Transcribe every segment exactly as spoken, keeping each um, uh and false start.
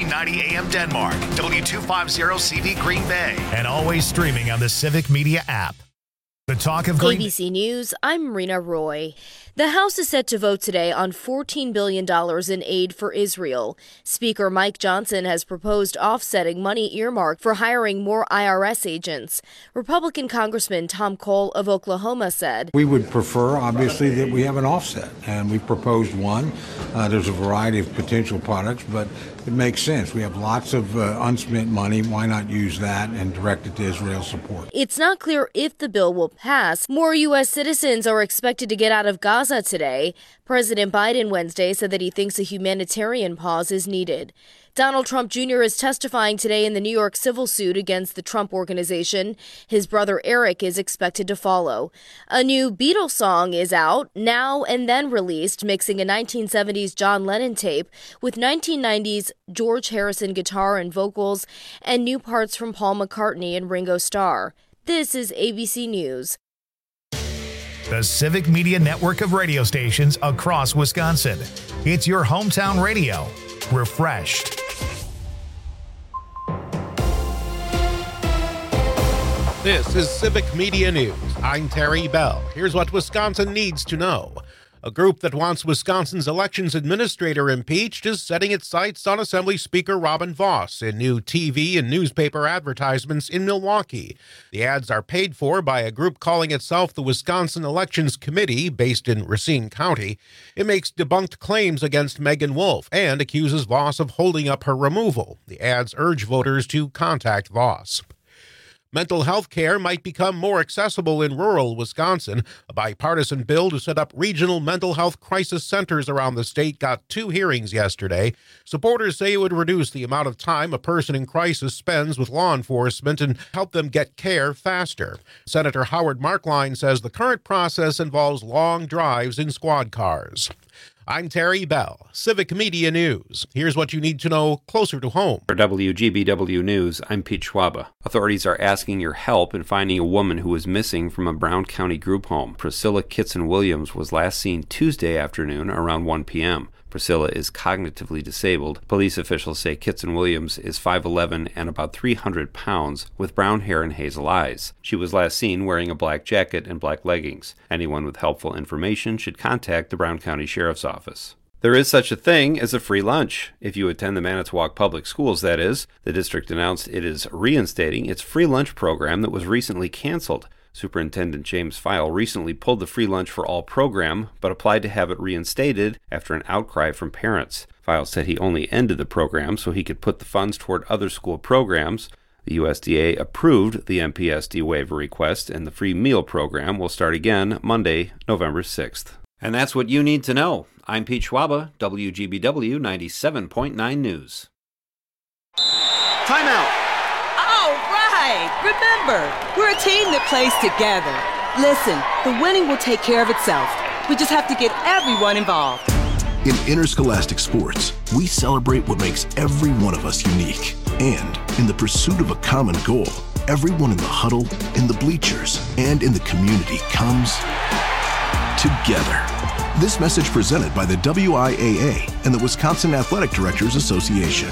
ninety A M Denmark, W two fifty C V Green Bay, and always streaming on the Civic Media app. The talk of Green A B C News, I'm Rena Roy. The House is set to vote today on fourteen billion dollars in aid for Israel. Speaker Mike Johnson has proposed offsetting money earmarked for hiring more I R S agents. Republican Congressman Tom Cole of Oklahoma said, We would prefer, obviously, that we have an offset, and we proposed one. Uh, there's a variety of potential products, but it makes sense. We have lots of uh, unspent money. Why not use that and direct it to Israel support? It's not clear if the bill will pass. More U S citizens are expected to get out of Gaza today. President Biden Wednesday said that he thinks a humanitarian pause is needed. Donald Trump Junior is testifying today in the New York civil suit against the Trump Organization. His brother Eric is expected to follow. A new Beatles song is out, Now and Then released, mixing a nineteen seventies John Lennon tape with nineteen nineties George Harrison guitar and vocals and new parts from Paul McCartney and Ringo Starr. This is A B C News. The Civic Media network of radio stations across Wisconsin. It's your hometown radio. Refreshed. This is Civic Media News. I'm Terry Bell. Here's what Wisconsin needs to know. A group that wants Wisconsin's elections administrator impeached is setting its sights on Assembly Speaker Robin Vos in new T V and newspaper advertisements in Milwaukee. The ads are paid for by a group calling itself the Wisconsin Elections Committee, based in Racine County. It makes debunked claims against Megan Wolf and accuses Vos of holding up her removal. The ads urge voters to contact Vos. Mental health care might become more accessible in rural Wisconsin. A bipartisan bill to set up regional mental health crisis centers around the state got two hearings yesterday. Supporters say it would reduce the amount of time a person in crisis spends with law enforcement and help them get care faster. Senator Howard Markline says the current process involves long drives in squad cars. I'm Terry Bell, Civic Media News. Here's what you need to know closer to home. For W G B W News, I'm Pete Schwaba. Authorities are asking your help in finding a woman who was missing from a Brown County group home. Priscilla Kitson Williams was last seen Tuesday afternoon around one p.m. Priscilla is cognitively disabled. Police officials say Kitson Williams is five eleven and about three hundred pounds, with brown hair and hazel eyes. She was last seen wearing a black jacket and black leggings. Anyone with helpful information should contact the Brown County Sheriff's Office. There is such a thing as a free lunch. If you attend the Manitowoc Public Schools, that is. The district announced it is reinstating its free lunch program that was recently canceled. Superintendent James File recently pulled the free lunch for all program, but applied to have it reinstated after an outcry from parents. File said he only ended the program so he could put the funds toward other school programs. The U S D A approved the M P S D waiver request, and the free meal program will start again Monday, November sixth. And that's what you need to know. I'm Pete Schwaba, W G B W ninety-seven point nine News. Timeout! Remember, we're a team that plays together. Listen, the winning will take care of itself. We just have to get everyone involved. In interscholastic sports, we celebrate what makes every one of us unique. And in the pursuit of a common goal, everyone in the huddle, in the bleachers, and in the community comes together. This message presented by the W I A A and the Wisconsin Athletic Directors Association.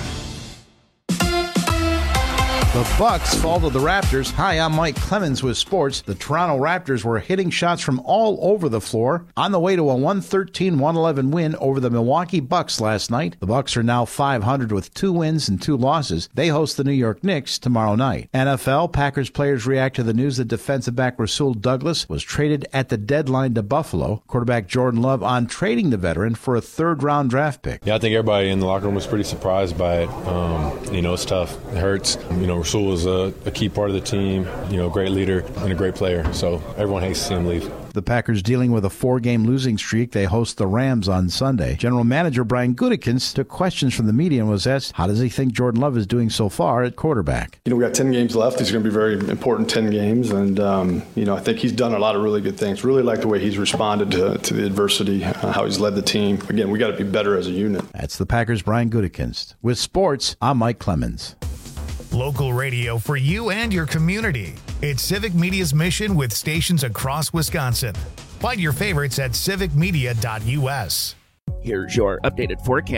The Bucks fall to the Raptors. Hi, I'm Mike Clemens with sports. The Toronto Raptors were hitting shots from all over the floor on the way to a one thirteen one eleven win over the Milwaukee Bucks last night. The Bucks are now five hundred with two wins and two losses. They host the New York Knicks tomorrow night. N F L, Packers players react to the news that defensive back Rasul Douglas was traded at the deadline to Buffalo. Quarterback Jordan Love on trading the veteran for a third-round draft pick. Yeah, I think everybody in the locker room was pretty surprised by it. Um, you know, it's tough. It hurts. You know, Rasul was a, a key part of the team, you know, great leader and a great player. So everyone hates to see him leave. The Packers dealing with a four-game losing streak. They host the Rams on Sunday. General Manager Brian Gutekunst took questions from the media and was asked, how does he think Jordan Love is doing so far at quarterback? You know, we got ten games left. These are going to be very important ten games. And, um, you know, I think he's done a lot of really good things. Really like the way he's responded to, to the adversity, uh, how he's led the team. Again, we got to be better as a unit. That's the Packers' Brian Gutekunst. With sports, I'm Mike Clemens. Local radio for you and your community. It's Civic Media's mission with stations across Wisconsin. Find your favorites at civic media dot u s. Here's your updated forecast.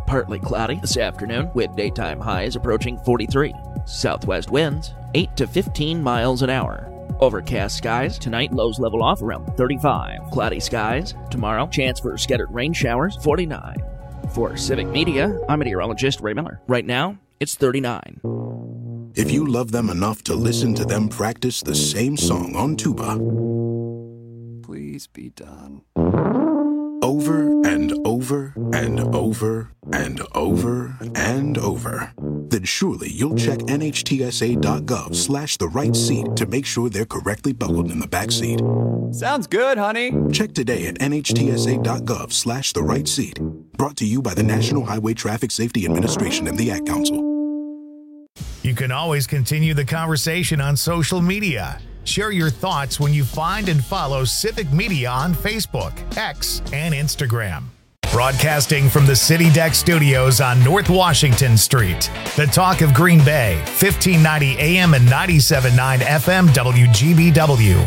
partly cloudy this afternoon with daytime highs approaching forty-three. Southwest winds eight to fifteen miles an hour. Overcast skies tonight, lows level off around thirty-five. Cloudy skies tomorrow, chance for scattered rain showers, forty-nine. For Civic Media, I'm meteorologist Ray Miller. Right now, it's thirty-nine. If you love them enough to listen to them practice the same song on tuba, please be done. Over and over and over and over and over, then surely you'll check nhtsa.gov slash the right seat to make sure they're correctly buckled in the back seat. Sounds good, honey. Check today at nhtsa.gov slash the right seat. Brought to you by the National Highway Traffic Safety Administration and the Ad Council. You can always continue the conversation on social media. Share your thoughts when you find and follow Civic Media on Facebook, X, and Instagram. Broadcasting from the City Deck Studios on North Washington Street. The talk of Green Bay, fifteen ninety A M and ninety-seven point nine F M W G B W.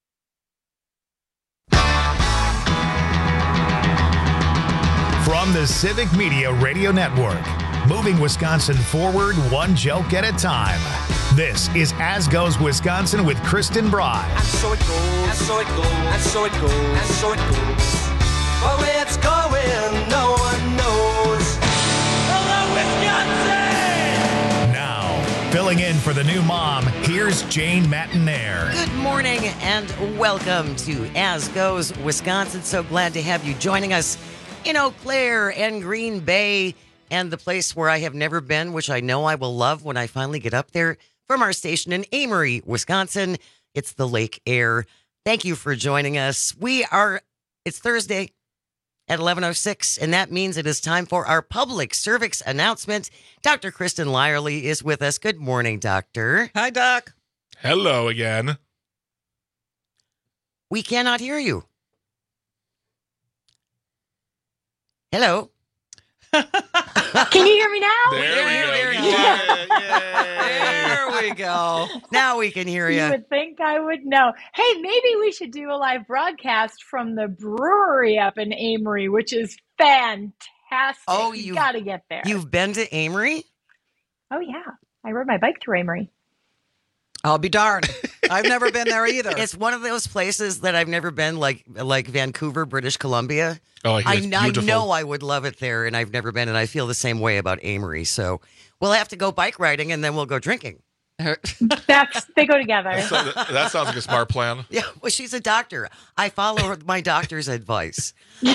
From the Civic Media Radio Network, moving Wisconsin forward one joke at a time. This is As Goes Wisconsin with Kristen Bry. And so it goes, and so it goes, and so it goes, and so it goes. But where it's going, no one knows. Hello, Wisconsin! Now, filling in for the new mom, here's Jane Matinaire. Good morning and welcome to As Goes Wisconsin. So glad to have you joining us in Eau Claire and Green Bay and the place where I have never been, which I know I will love when I finally get up there. From our station in Amory, Wisconsin, it's the Lake Air. Thank you for joining us. We are, it's Thursday at eleven oh six, and that means it is time for our public service announcement. Doctor Kristen Lyerly is with us. Good morning, Doctor. Hi, Doc. Hello again. We cannot hear you. Hello. Can you hear me now? There, there, we go. there, Yeah, yeah. There we go. Now we can hear you. You would think I would know. Hey, maybe we should do a live broadcast from the brewery up in Amory, which is fantastic. Oh, you you've- got to get there. You've been to Amory? Oh, yeah. I rode my bike through Amory. I'll be darned. I've never been there either. It's one of those places that I've never been, like like Vancouver, British Columbia. Oh, I, I, it's I beautiful. know I would love it there, and I've never been, and I feel the same way about Amory. So we'll have to go bike riding, and then we'll go drinking. That's they go together. So that, that sounds like a smart plan. Yeah, well, she's a doctor. I follow my doctor's advice.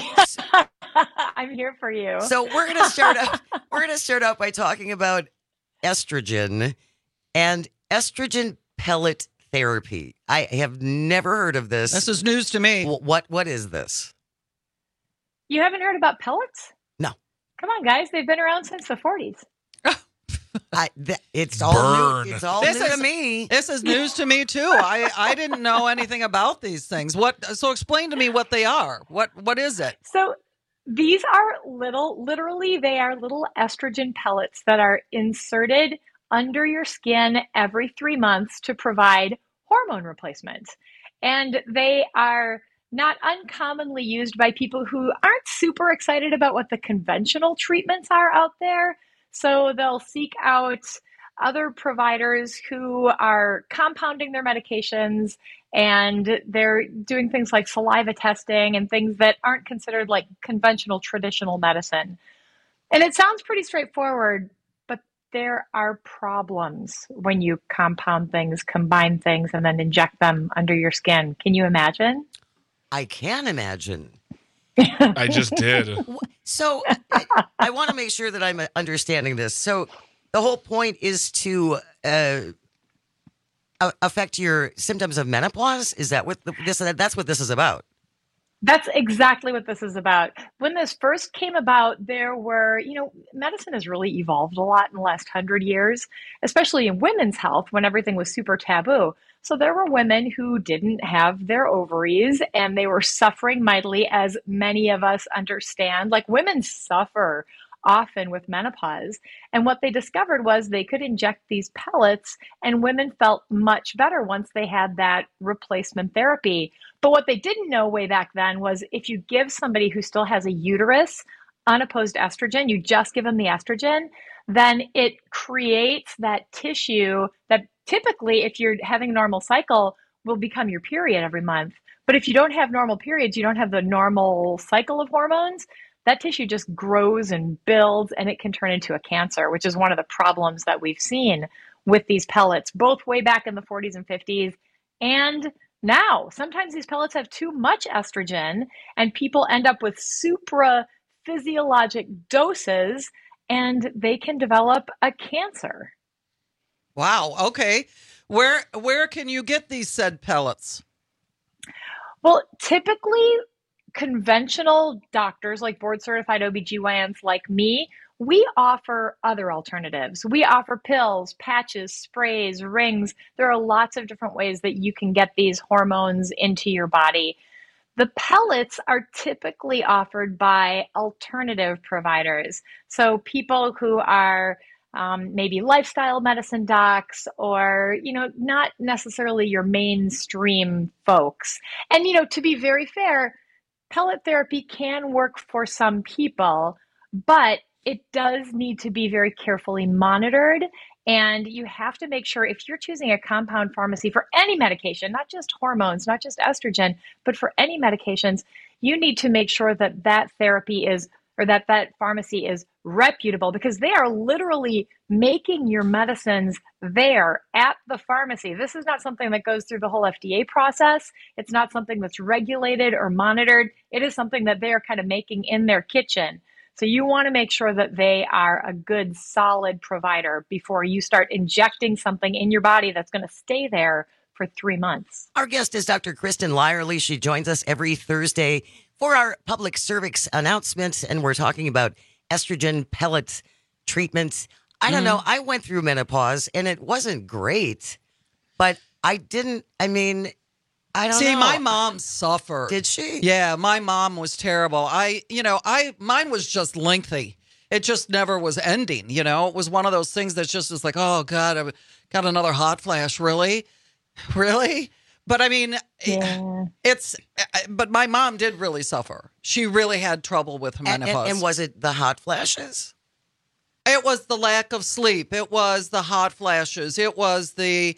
I'm here for you. So we're gonna start out. We're gonna start out by talking about estrogen and estrogen pellet therapy. I have never heard of this. This is news to me. Wh- What what is this? You haven't heard about pellets? No. Come on, guys. They've been around since the forties. I, th- it's all Burn. new. It's all This new is- to me. This is news to me too. I, I didn't know anything about these things. What? So explain to me what they are. What What is it? So these are little, literally, they are little estrogen pellets that are inserted under your skin every three months to provide hormone replacement. And they are not uncommonly used by people who aren't super excited about what the conventional treatments are out there. So they'll seek out other providers who are compounding their medications, and they're doing things like saliva testing and things that aren't considered like conventional traditional medicine. And it sounds pretty straightforward, but there are problems when you compound things, combine things, and then inject them under your skin. Can you imagine? I can imagine. I just did. So I, I want to make sure that I'm understanding this. So the whole point is to uh, a- affect your symptoms of menopause. Is that what the, this? That's what this is about. That's exactly what this is about. When this first came about, there were, you know, medicine has really evolved a lot in the last hundred years, especially in women's health when everything was super taboo. So there were women who didn't have their ovaries and they were suffering mightily, as many of us understand. Like, women suffer often with menopause. And what they discovered was they could inject these pellets, and women felt much better once they had that replacement therapy. But what they didn't know way back then was if you give somebody who still has a uterus unopposed estrogen, you just give them the estrogen, then it creates that tissue that typically, if you're having a normal cycle, will become your period every month. But if you don't have normal periods, you don't have the normal cycle of hormones, that tissue just grows and builds, and it can turn into a cancer, which is one of the problems that we've seen with these pellets, both way back in the forties and fifties and now. Sometimes these pellets have too much estrogen, and people end up with supra physiologic doses, and they can develop a cancer. Wow. Okay. Where where can you get these said pellets? Well, typically conventional doctors like board certified O B G Y Ns like me, we offer other alternatives. We offer pills, patches, sprays, rings. There are lots of different ways that you can get these hormones into your body. The pellets are typically offered by alternative providers. So people who are um, maybe lifestyle medicine docs, or, you know, not necessarily your mainstream folks. And, you know, to be very fair, pellet therapy can work for some people, but it does need to be very carefully monitored. And you have to make sure, if you're choosing a compound pharmacy for any medication, not just hormones, not just estrogen, but for any medications, you need to make sure that that therapy is, or that that pharmacy is reputable, because they are literally making your medicines there at the pharmacy. This is not something that goes through the whole F D A process. It's not something that's regulated or monitored. It is something that they are kind of making in their kitchen. So you want to make sure that they are a good, solid provider before you start injecting something in your body that's going to stay there for three months. Our guest is Doctor Kristen Lyerly. She joins us every Thursday for our public service announcements, and we're talking about estrogen pellet treatments. I don't mm. know. I went through menopause, and it wasn't great, but I didn't, I mean... I don't See, know. my mom suffered. Did she? Yeah, my mom was terrible. I, you know, I mine was just lengthy. It just never was ending, you know? It was one of those things that just was like, oh, God, I've got another hot flash. Really? Really? But I mean, yeah. it's, but my mom did really suffer. She really had trouble with her and, menopause. And, and was it the hot flashes? It was the lack of sleep. It was the hot flashes. It was the,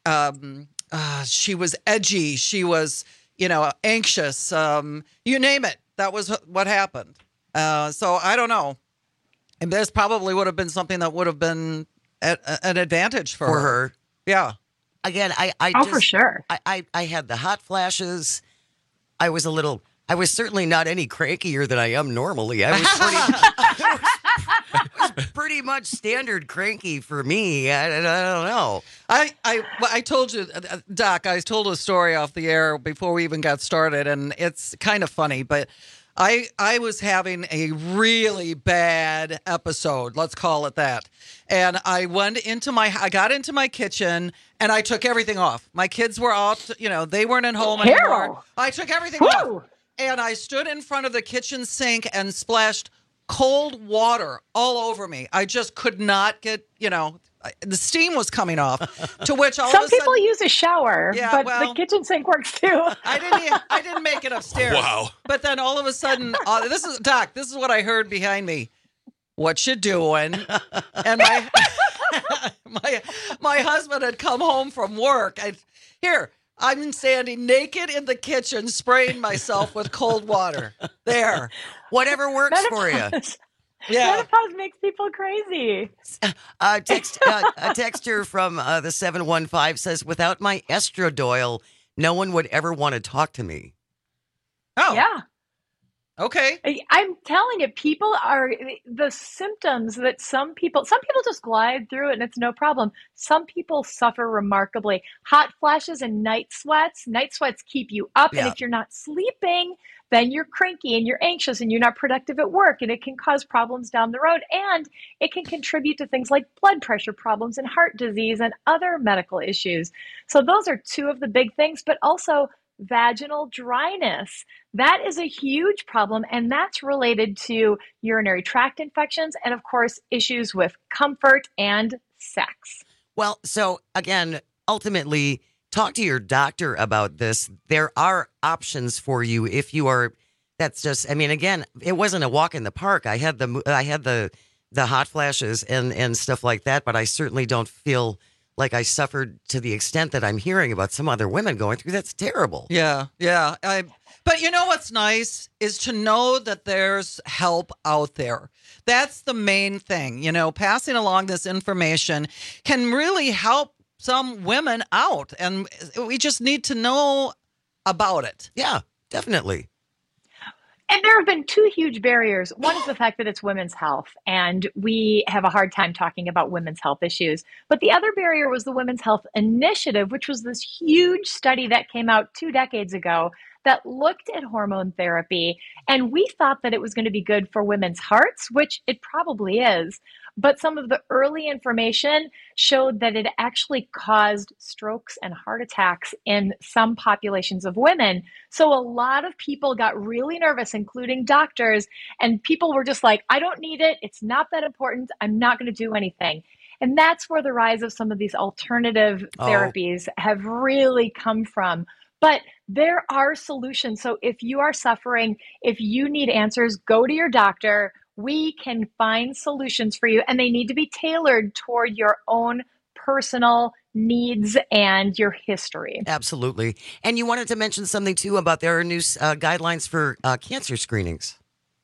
um, Uh, she was edgy. She was, you know, anxious. Um, you name it. That was what happened. Uh, so I don't know. And this probably would have been something that would have been a, a, an advantage for, for her. her. Yeah. Again, I, I oh, just, for sure. I, I, I had the hot flashes. I was a little, I was certainly not any crankier than I am normally. I was pretty, I was, was pretty much standard cranky for me. I, I don't know. I, I, I told you, Doc, I told a story off the air before we even got started, and it's kind of funny, but I, I was having a really bad episode, let's call it that. And I went into my, I got into my kitchen and I took everything off. My kids were out, you know, they weren't at home Carol. anymore. I took everything Woo. off. And I stood in front of the kitchen sink and splashed cold water all over me. I just could not get, you know, the steam was coming off. To which all some of a sudden, people use a shower, yeah, but well, the kitchen sink works too. I didn't. I didn't make it upstairs. Wow! But then all of a sudden, uh, this is Doc. This is what I heard behind me. What you doing? And my my my husband had come home from work. I here. I'm standing naked in the kitchen, spraying myself with cold water. There. Whatever works for you. Yeah. Menopause makes people crazy. Uh, text, uh, a texter from uh, the seven one five says, without my estradiol, no one would ever want to talk to me. Oh. Yeah. Okay. I'm telling you, people are, the symptoms that some people, some people just glide through it and it's no problem. Some people suffer remarkably. Hot flashes and night sweats. Night sweats keep you up. Yeah. And if you're not sleeping, then you're cranky and you're anxious and you're not productive at work. And it can cause problems down the road. And it can contribute to things like blood pressure problems and heart disease and other medical issues. So those are two of the big things, but also vaginal dryness. That is a huge problem, and that's related to urinary tract infections and, of course, issues with comfort and sex. Well, so again, ultimately, talk to your doctor about this. There are options for you if you are That's just, I mean, again, it wasn't a walk in the park. I had the, I had the, the hot flashes and, and stuff like that, but I certainly don't feel like I suffered to the extent that I'm hearing about some other women going through. That's terrible. Yeah, yeah. I, but you know what's nice is to know that there's help out there. That's the main thing. You know, passing along this information can really help some women out, and we just need to know about it. Yeah, definitely. And there have been two huge barriers. One is the fact that it's women's health, and we have a hard time talking about women's health issues. But the other barrier was the Women's Health Initiative, which was this huge study that came out two decades ago that looked at hormone therapy. And we thought that it was going to be good for women's hearts, which it probably is. But some of the early information showed that it actually caused strokes and heart attacks in some populations of women. So a lot of people got really nervous, including doctors, and people were just like, I don't need it. It's not that important. I'm not going to do anything. And that's where the rise of some of these alternative Oh. therapies have really come from. But there are solutions. So if you are suffering, if you need answers, go to your doctor. We can find solutions for you, and they need to be tailored toward your own personal needs and your history. Absolutely. And you wanted to mention something too about there are new uh, guidelines for uh, cancer screenings.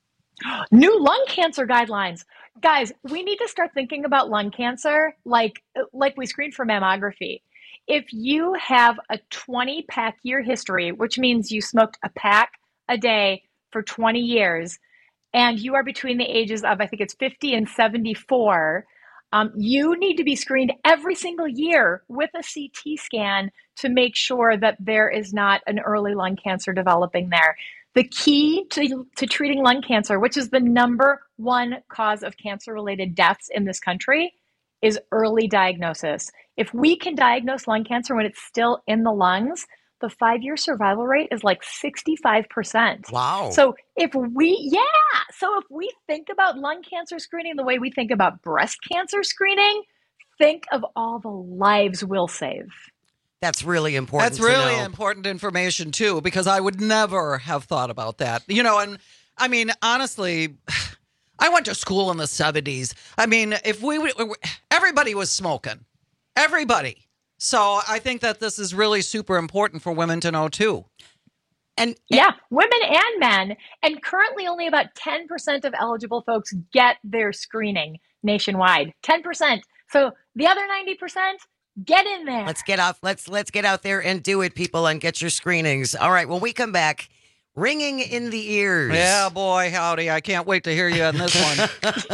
New lung cancer guidelines. Guys, we need to start thinking about lung cancer like, like we screen for mammography. If you have a twenty pack year history, which means you smoked a pack a day for twenty years, and you are between the ages of, I think it's fifty and seventy-four, um, you need to be screened every single year with a C T scan to make sure that there is not an early lung cancer developing there. The key to, to treating lung cancer, which is the number one cause of cancer-related deaths in this country, is early diagnosis. If we can diagnose lung cancer when it's still in the lungs, the five-year survival rate is like sixty-five percent. Wow. So if we, yeah, so if we think about lung cancer screening the way we think about breast cancer screening, think of all the lives we'll save. That's really important. That's really to know. important information too, because I would never have thought about that. You know, and I mean, honestly, I went to school in the seventies. I mean, if we would, everybody was smoking, everybody. So I think that this is really super important for women to know too. And yeah, women and men. And currently only about ten percent of eligible folks get their screening nationwide. ten percent. So the other ninety percent, get in there. Let's get off. Let's let's get out there and do it, people, and get your screenings. All right. When we come back, ringing in the ears. Yeah, boy, howdy. I can't wait to hear you on this one.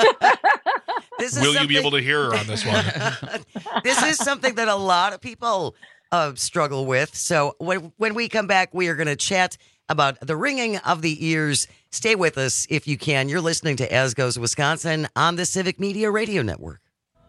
This is Will you something- be able to hear her on this one? This is something that a lot of people uh, struggle with. So when, when we come back, we are going to chat about the ringing of the ears. Stay with us if you can. You're listening to As Goes Wisconsin on the Civic Media Radio Network.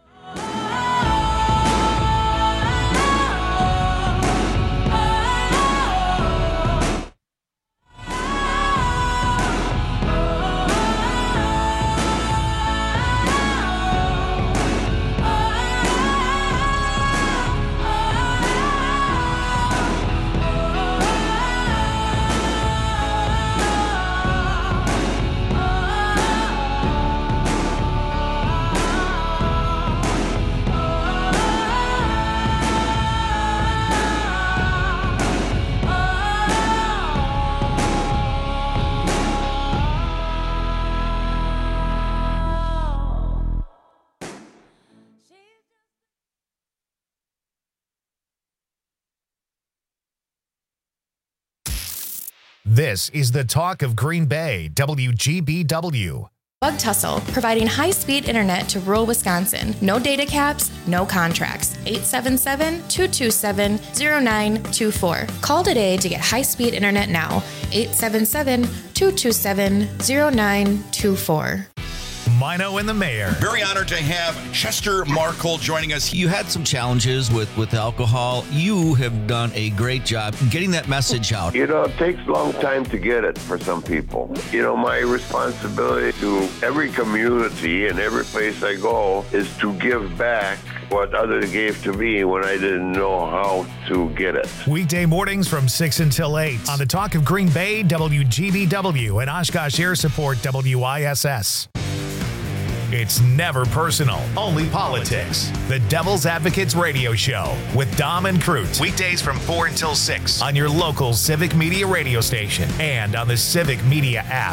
This is the talk of Green Bay, W G B W. Bug Tussle, providing high-speed internet to rural Wisconsin. No data caps, no contracts. eight seven seven, two two seven, zero nine two four. Call today to get high-speed internet now. eight seven seven, two two seven, zero nine two four. Mino and the Mayor. Very honored to have Chester Markle joining us. You had some challenges with, with alcohol. You have done a great job getting that message out. You know, it takes a long time to get it for some people. You know, my responsibility to every community and every place I go is to give back what others gave to me when I didn't know how to get it. Weekday mornings from six until eight on the Talk of Green Bay, W G B W, and Oshkosh Air Support, W I S S. It's never personal, only politics. The Devil's Advocates Radio Show with Dom and Crute. Weekdays from four until six on your local Civic Media radio station and on the Civic Media app.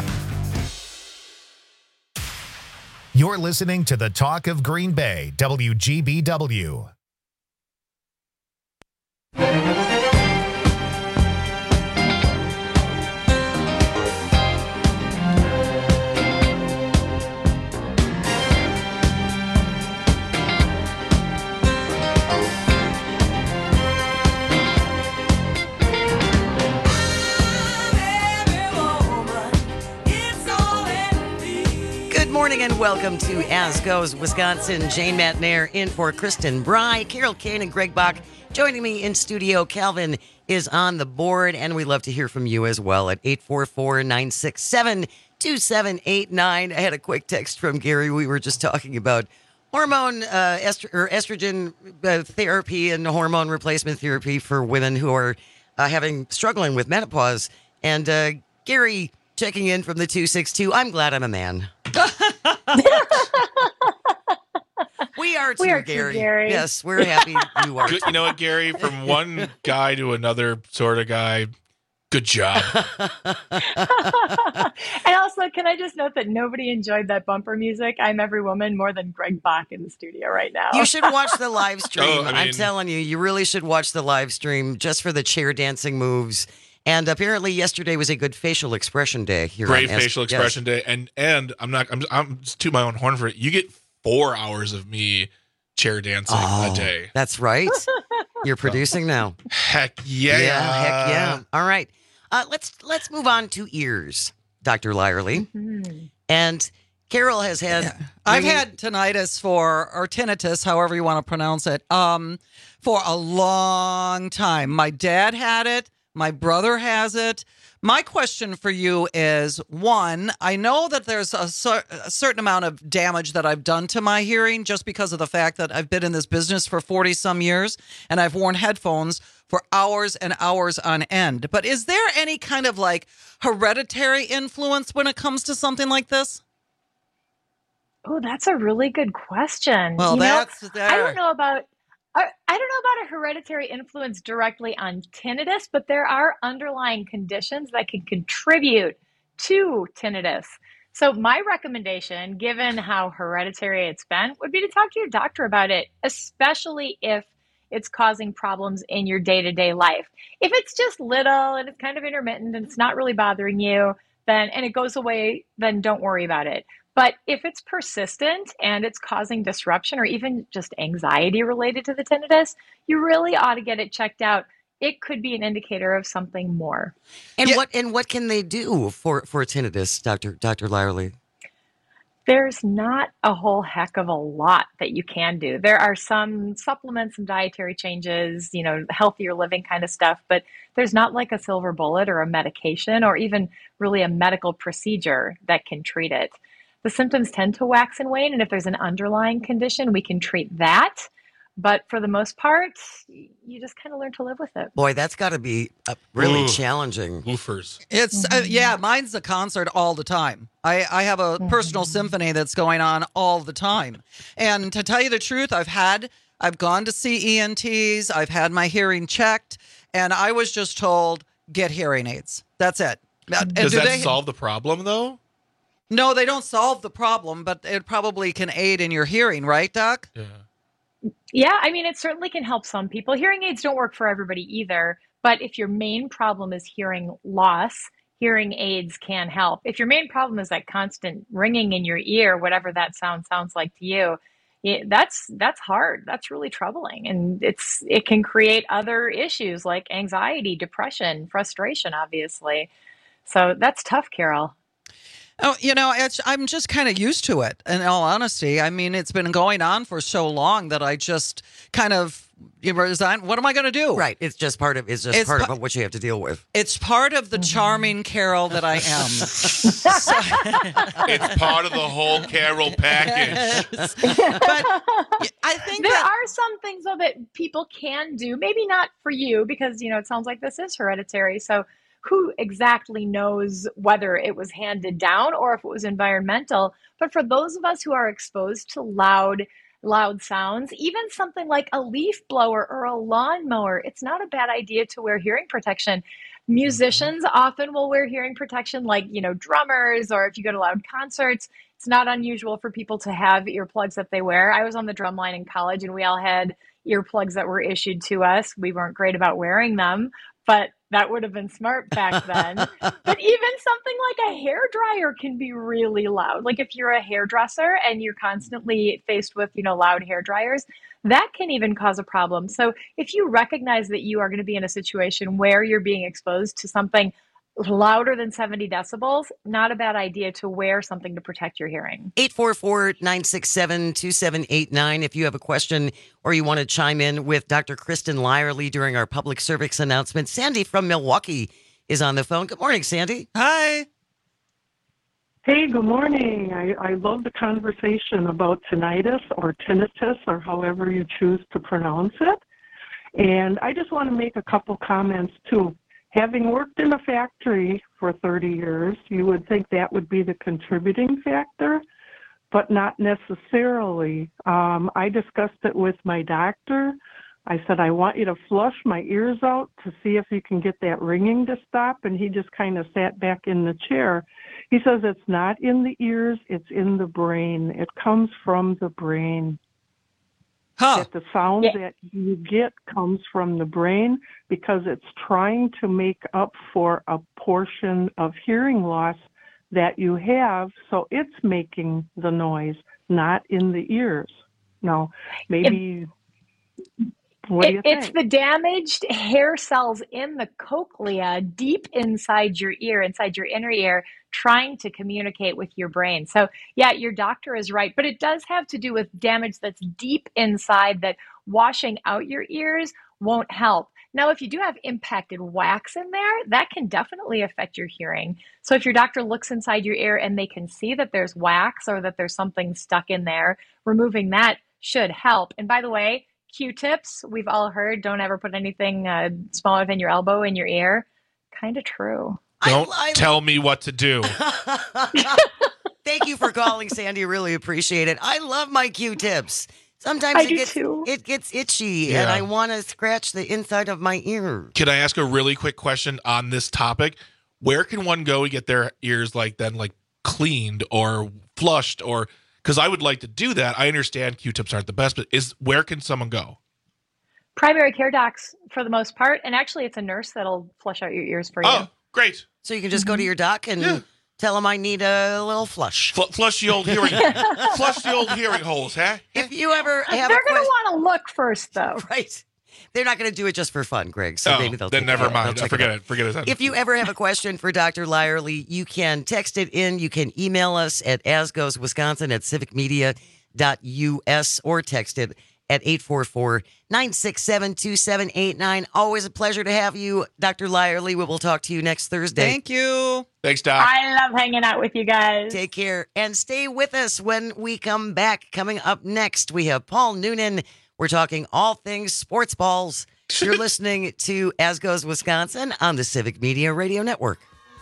You're listening to the Talk of Green Bay, W G B W. Good morning and welcome to As Goes Wisconsin. Jane Matnair in for Kristen Bry, Carol Kane, and Greg Bach. Joining me in studio, Calvin is on the board, and we love to hear from you as well at eight four four, nine six seven, two seven eight nine. I had a quick text from Gary. We were just talking about hormone uh, est- or estrogen uh, therapy and hormone replacement therapy for women who are uh, having struggling with menopause. And uh, Gary checking in from the two six two. I'm glad I'm a man. We are too, we are Gary. Too, Gary. Yes, we're happy you are. Good, you know what, Gary? From one guy to another sort of guy, good job. And also, can I just note that nobody enjoyed that bumper music, I'm Every Woman, more than Greg Bach in the studio right now. You should watch the live stream. Oh, I mean, I'm telling you, you really should watch the live stream just for the chair dancing moves. And apparently yesterday was a good facial expression day. Here great on facial S- expression yes. day. And and I'm not, I'm, I'm just to my own horn for it. You get four hours of me chair dancing oh, a day. That's right. You're producing now. Heck yeah. Yeah, heck yeah. All right. Uh, let's let's move on to ears, Doctor Lyerly. Mm-hmm. And Carol has had... Yeah. I've had tinnitus for, or tinnitus, however you want to pronounce it, um, for a long time. My dad had it. My brother has it. My question for you is, one, I know that there's a, cer- a certain amount of damage that I've done to my hearing just because of the fact that I've been in this business for forty some years and I've worn headphones for hours and hours on end. But is there any kind of like hereditary influence when it comes to something like this? Oh, that's a really good question. Well, you that's know, there. I don't know about I I don't know about a hereditary influence directly on tinnitus, but there are underlying conditions that can contribute to tinnitus. So my recommendation, given how hereditary it's been, would be to talk to your doctor about it, especially if it's causing problems in your day-to-day life. If it's just little and it's kind of intermittent and it's not really bothering you, then and it goes away, then don't worry about it. But if it's persistent and it's causing disruption or even just anxiety related to the tinnitus, you really ought to get it checked out. It could be an indicator of something more. And yeah. what and what can they do for, for tinnitus, Doctor Doctor Lyerly? There's not a whole heck of a lot that you can do. There are some supplements, some dietary changes, you know, healthier living kind of stuff, but there's not like a silver bullet or a medication or even really a medical procedure that can treat it. The symptoms tend to wax and wane, and if there's an underlying condition, we can treat that. But for the most part, you just kind of learn to live with it. Boy, that's got to be uh, really Ooh. challenging. Woofers. It's uh, yeah, mine's a concert all the time. I, I have a Mm-hmm. personal symphony that's going on all the time. And to tell you the truth, I've had I've gone to see E N Ts, I've had my hearing checked, and I was just told get hearing aids. That's it. And Does do that they, solve the problem though? No, they don't solve the problem, but it probably can aid in your hearing, right, Doc? Yeah. Yeah, I mean, it certainly can help some people. Hearing aids don't work for everybody either. But if your main problem is hearing loss, hearing aids can help. If your main problem is that constant ringing in your ear, whatever that sound sounds like to you, it, that's that's hard. That's really troubling. And it's it can create other issues like anxiety, depression, frustration, obviously. So that's tough, Carol. Oh, you know, it's, I'm just kind of used to it, in all honesty. I mean, it's been going on for so long that I just kind of you resign. What am I going to do? Right. It's just part of it's just It's part pa- of what you have to deal with. It's part of the charming Carol that I am. It's part of the whole Carol package. But I think there that, are things though that people can do, maybe not for you because, you know, it sounds like this is hereditary. So who exactly knows whether it was handed down or if it was environmental? But for those of us who are exposed to loud, loud sounds, even something like a leaf blower or a lawnmower, it's not a bad idea to wear hearing protection. Musicians often will wear hearing protection, like, you know, drummers, or if you go to loud concerts, it's not unusual for people to have earplugs that they wear. I was on the drum line in college and we all had earplugs that were issued to us. We weren't great about wearing them, but that would have been smart back then. But even something like a hairdryer can be really loud. Like if you're a hairdresser and you're constantly faced with, you know, loud hair dryers, that can even cause a problem. So if you recognize that you are going to be in a situation where you're being exposed to something louder than seventy decibels, not a bad idea to wear something to protect your hearing. eight four four, nine six seven, two seven eight nine if you have a question or you want to chime in with Doctor Kristen Lyerly during our public service announcement. Sandy from Milwaukee is on the phone. Good morning, Sandy. Hi. Hey, good morning. I, I love the conversation about tinnitus or tinnitus or however you choose to pronounce it. And I just want to make a couple comments too. Having worked in a factory for thirty years, you would think that would be the contributing factor, but not necessarily. Um, I discussed it with my doctor. I said, I want you to flush my ears out to see if you can get that ringing to stop. And he just kind of sat back in the chair. He says it's not in the ears, it's in the brain. It comes from the brain. Huh. That the sound Yeah. that you get comes from the brain because it's trying to make up for a portion of hearing loss that you have, so it's making the noise, not in the ears. Now, maybe, what do you It, it's think? the damaged hair cells in the cochlea deep inside your ear, inside your inner ear, trying to communicate with your brain. So yeah, your doctor is right, but it does have to do with damage that's deep inside that washing out your ears won't help. Now, if you do have impacted wax in there, that can definitely affect your hearing. So if your doctor looks inside your ear and they can see that there's wax or that there's something stuck in there, removing that should help. And by the way, Q-tips, we've all heard, don't ever put anything uh, smaller than your elbow in your ear. Kind of true. Don't I- I- tell me what to do. Thank you for calling, Sandy. Really appreciate it. I love my Q-tips. Sometimes I it do gets too. it gets itchy, Yeah. and I want to scratch the inside of my ear. Can I ask a really quick question on this topic? Where can one go to get their ears like then like cleaned or flushed, or because I would like to do that. I understand Q-tips aren't the best, but is where can someone go? Primary care docs for the most part, and actually it's a nurse that'll flush out your ears for you. Oh, great. So you can just go to your doc and Yeah. tell them I need a little flush. Fl- flush the old hearing, flush the old hearing holes, huh? If you ever have They're a going to question, want to look first, though. right? They're not going to do it just for fun, Greg. So oh, maybe they'll then take never it out. They'll mind. check Forget out. it. Forget it. If you ever have a question for Doctor Lyerly, you can text it in. You can email us at asgoeswisconsin at civicmedia dot U S or text it at eight four four, nine six seven, two seven eight nine. Always a pleasure to have you, Doctor Lyerly. We will talk to you next Thursday. Thank you. Thanks, Doc. I love hanging out with you guys. Take care and stay with us when we come back. Coming up next, we have Paul Noonan. We're talking all things sports balls. You're listening to As Goes Wisconsin on the Civic Media Radio Network.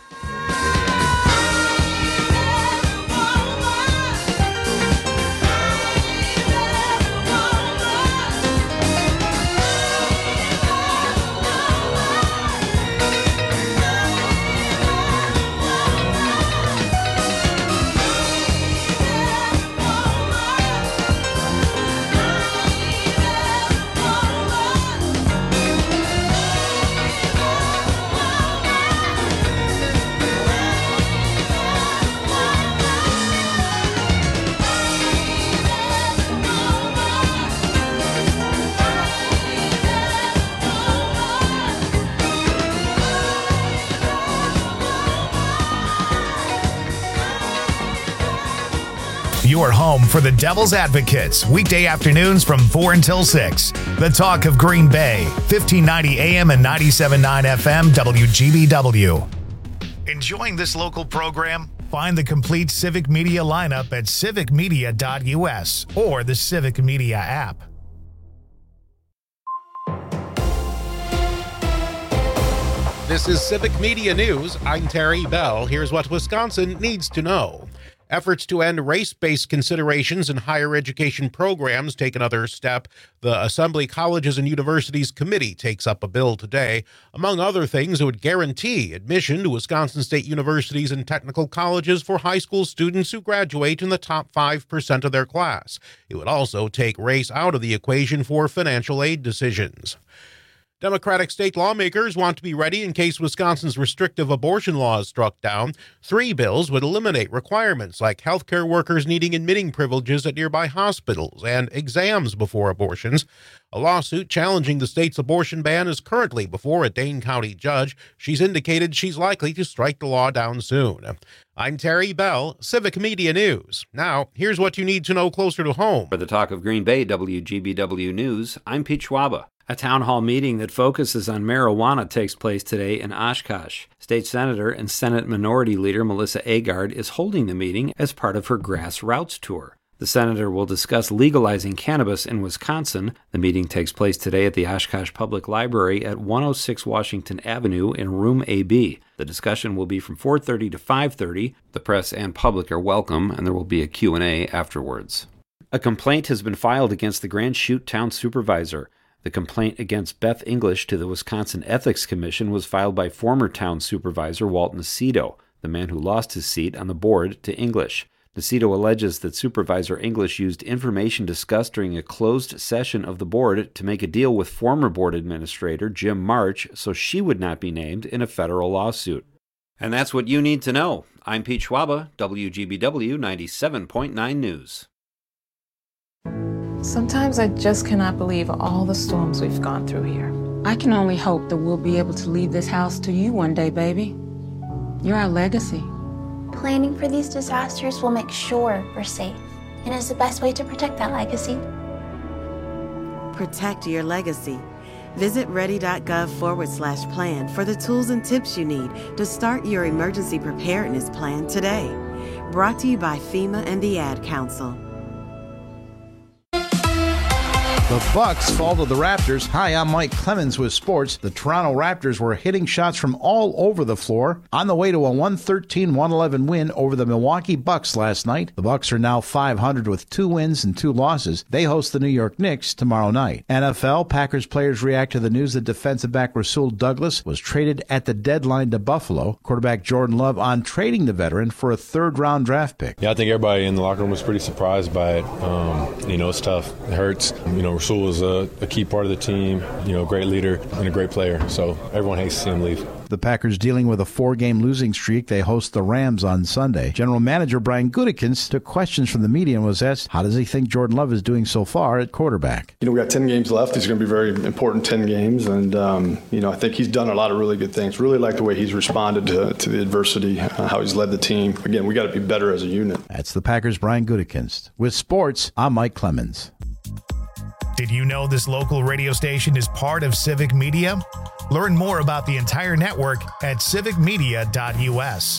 Your home for the Devil's Advocates, weekday afternoons from four until six. The talk of Green Bay, fifteen ninety A M and ninety-seven point nine F M W G B W. Enjoying this local program? Find the complete Civic Media lineup at civic media dot U S or the Civic Media app. This is Civic Media News. I'm Terry Bell. Here's what Wisconsin needs to know. Efforts to end race-based considerations in higher education programs take another step. The Assembly Colleges and Universities Committee takes up a bill today. Among other things, it would guarantee admission to Wisconsin state universities and technical colleges for high school students who graduate in the top five percent of their class. It would also take race out of the equation for financial aid decisions. Democratic state lawmakers want to be ready in case Wisconsin's restrictive abortion law is struck down. Three bills would eliminate requirements like healthcare workers needing admitting privileges at nearby hospitals and exams before abortions. A lawsuit challenging the state's abortion ban is currently before a Dane County judge. She's indicated she's likely to strike the law down soon. I'm Terry Bell, Civic Media News. Now, here's what you need to know closer to home. For the Talk of Green Bay W G B W News, I'm Pete Schwaba. A town hall meeting that focuses on marijuana takes place today in Oshkosh. State Senator and Senate Minority Leader Melissa Agard is holding the meeting as part of her Grassroots tour. The senator will discuss legalizing cannabis in Wisconsin. The meeting takes place today at the Oshkosh Public Library at one oh six Washington Avenue in Room A B. The discussion will be from four thirty to five thirty. The press and public are welcome, and there will be a Q and A afterwards. A complaint has been filed against the Grand Chute Town Supervisor. The complaint against Beth English to the Wisconsin Ethics Commission was filed by former town supervisor Walt Nacito, the man who lost his seat on the board to English. Nacito alleges that Supervisor English used information discussed during a closed session of the board to make a deal with former board administrator Jim March so she would not be named in a federal lawsuit. And that's what you need to know. I'm Pete Schwaba, W G B W ninety-seven point nine News. Sometimes I just cannot believe all the storms we've gone through here. I can only hope that we'll be able to leave this house to you one day, baby. You're our legacy. Planning for these disasters will make sure we're safe, and is the best way to protect that legacy. Protect your legacy. Visit ready.gov forward slash plan for the tools and tips you need to start your emergency preparedness plan today. Brought to you by FEMA and the Ad Council. The Bucks fall to the Raptors. Hi, I'm Mike Clemens with sports. The Toronto Raptors were hitting shots from all over the floor on the way to a one thirteen one eleven win over the Milwaukee Bucks last night. The Bucks are now five hundred with two wins and two losses. They host the New York Knicks tomorrow night. N F L, Packers players react to the news that defensive back Rasul Douglas was traded at the deadline to Buffalo. Quarterback Jordan Love on trading the veteran for a third-round draft pick. Yeah, I think everybody in the locker room was pretty surprised by it. Um, you know, it's tough. It hurts. You know, Rasul was a, a key part of the team, you know, a great leader and a great player. So everyone hates to see him leave. The Packers dealing with a four-game losing streak. They host the Rams on Sunday. General Manager Brian Gutekunst took questions from the media and was asked, how does he think Jordan Love is doing so far at quarterback? You know, we got ten games left. These are going to be very important ten games. And, um, you know, I think he's done a lot of really good things. Really like the way he's responded to, to the adversity, uh, how he's led the team. Again, we got to be better as a unit. That's the Packers' Brian Gutekunst. With sports, I'm Mike Clemens. Did you know this local radio station is part of Civic Media? Learn more about the entire network at civic media dot u s.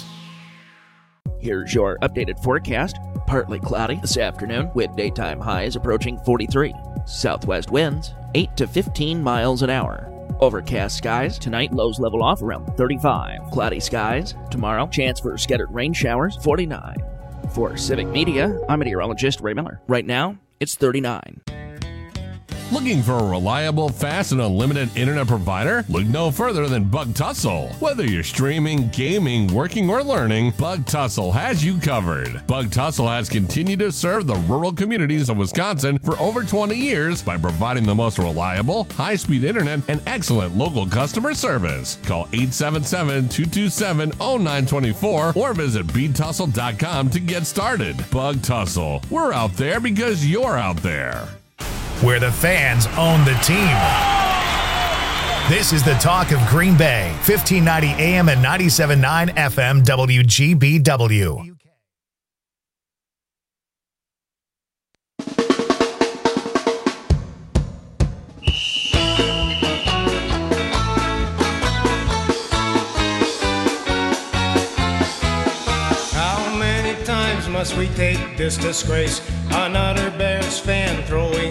Here's your updated forecast. Partly cloudy this afternoon with daytime highs approaching forty-three. Southwest winds eight to fifteen miles an hour. Overcast skies tonight, lows level off around thirty-five. Cloudy skies tomorrow, chance for scattered rain showers, forty-nine. For Civic Media, I'm meteorologist Ray Miller. Right now, it's thirty-nine. Looking for a reliable, fast, and unlimited internet provider? Look no further than Bug Tussle. Whether you're streaming, gaming, working, or learning, Bug Tussle has you covered. Bug Tussle has continued to serve the rural communities of Wisconsin for over twenty years by providing the most reliable, high-speed internet and excellent local customer service. Call eight seven seven, two two seven, zero nine two four or visit bead tussle dot com to get started. Bug Tussle. We're out there because you're out there. Where the fans own the team. This is the Talk of Green Bay, fifteen ninety A M and ninety-seven point nine F M W G B W. How many times must we take this disgrace? Another Bears fan throwing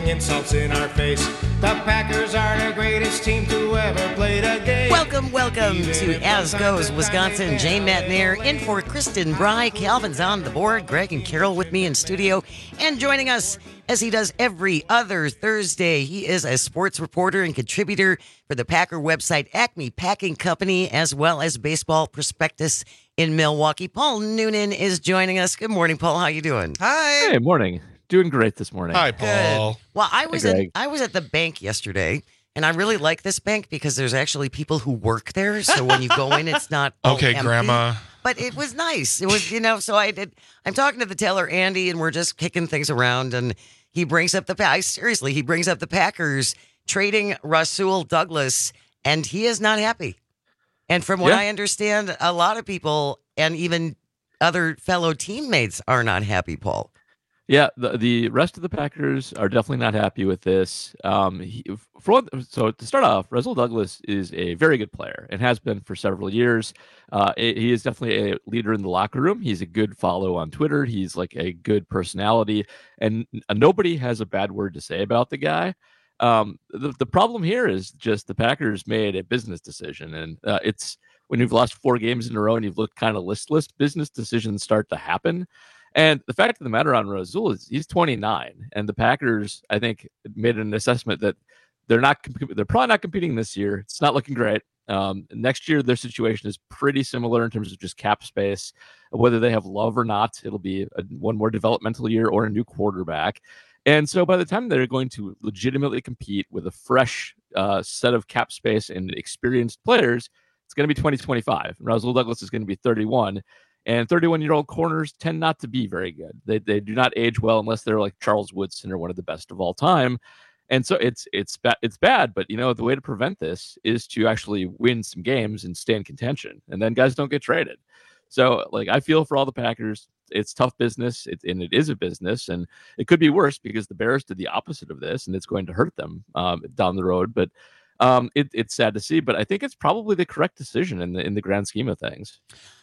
throwing insults in our face. The Packers are the greatest team to ever play the game. Welcome, welcome to As Goes Wisconsin. Jane Matnier in for Kristen Bry. Calvin's on the board. Greg and Carol with me in studio. And joining us, as he does every other Thursday, he is a sports reporter and contributor for the Packer website Acme Packing Company, as well as Baseball Prospectus in Milwaukee. Paul Noonan is joining us. Good morning, Paul. How you doing? Hi. Hey, morning. Doing great this morning. Hi, Paul. Good. Well, I was Hey, at, Greg. I was at the bank yesterday, and I really like this bank because there's actually people who work there. So when you go in, it's not all Okay, empty. Grandma. But it was nice. It was, you know, so I did. I'm talking to the teller, Andy, and we're just kicking things around. And he brings up the, I, seriously, he brings up the Packers trading Rasul Douglas, and he is not happy. And from what Yeah. I understand, a lot of people and even other fellow teammates are not happy, Paul. Yeah, the, the rest of the Packers are definitely not happy with this. Um, he, for one, so to start off, Rasul Douglas is a very good player and has been for several years. Uh, he is definitely a leader in the locker room. He's a good follow on Twitter. He's like a good personality, and nobody has a bad word to say about the guy. Um, the, the problem here is just the Packers made a business decision, and uh, it's when you've lost four games in a row and you've looked kind of listless, business decisions start to happen. And the fact of the matter on Rasul is he's twenty-nine, and the Packers, I think, made an assessment that they're not comp- they're probably not competing this year. It's not looking great. Um, next year, their situation is pretty similar in terms of just cap space. Whether they have Love or not, it'll be a, one more developmental year or a new quarterback. And so by the time they're going to legitimately compete with a fresh uh, set of cap space and experienced players, it's going to be twenty twenty-five. Rasul Douglas is going to be thirty-one. And thirty-one-year-old corners tend not to be very good. They they do not age well unless they're like Charles Woodson or one of the best of all time. And so it's it's ba- it's bad. But you know the way to prevent this is to actually win some games and stay in contention, and then guys don't get traded. So like I feel for all the Packers. It's tough business, it, and it is a business, and it could be worse because the Bears did the opposite of this, and it's going to hurt them um, down the road. But um, it, it's sad to see, but I think it's probably the correct decision in the in the grand scheme of things.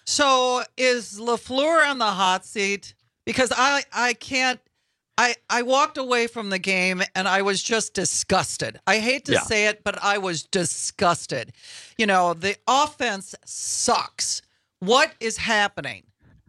So is LaFleur on the hot seat? Because I, I can't, I, I walked away from the game and I was just disgusted. I hate to Yeah. say it, but I was disgusted. You know, the offense sucks. What is happening?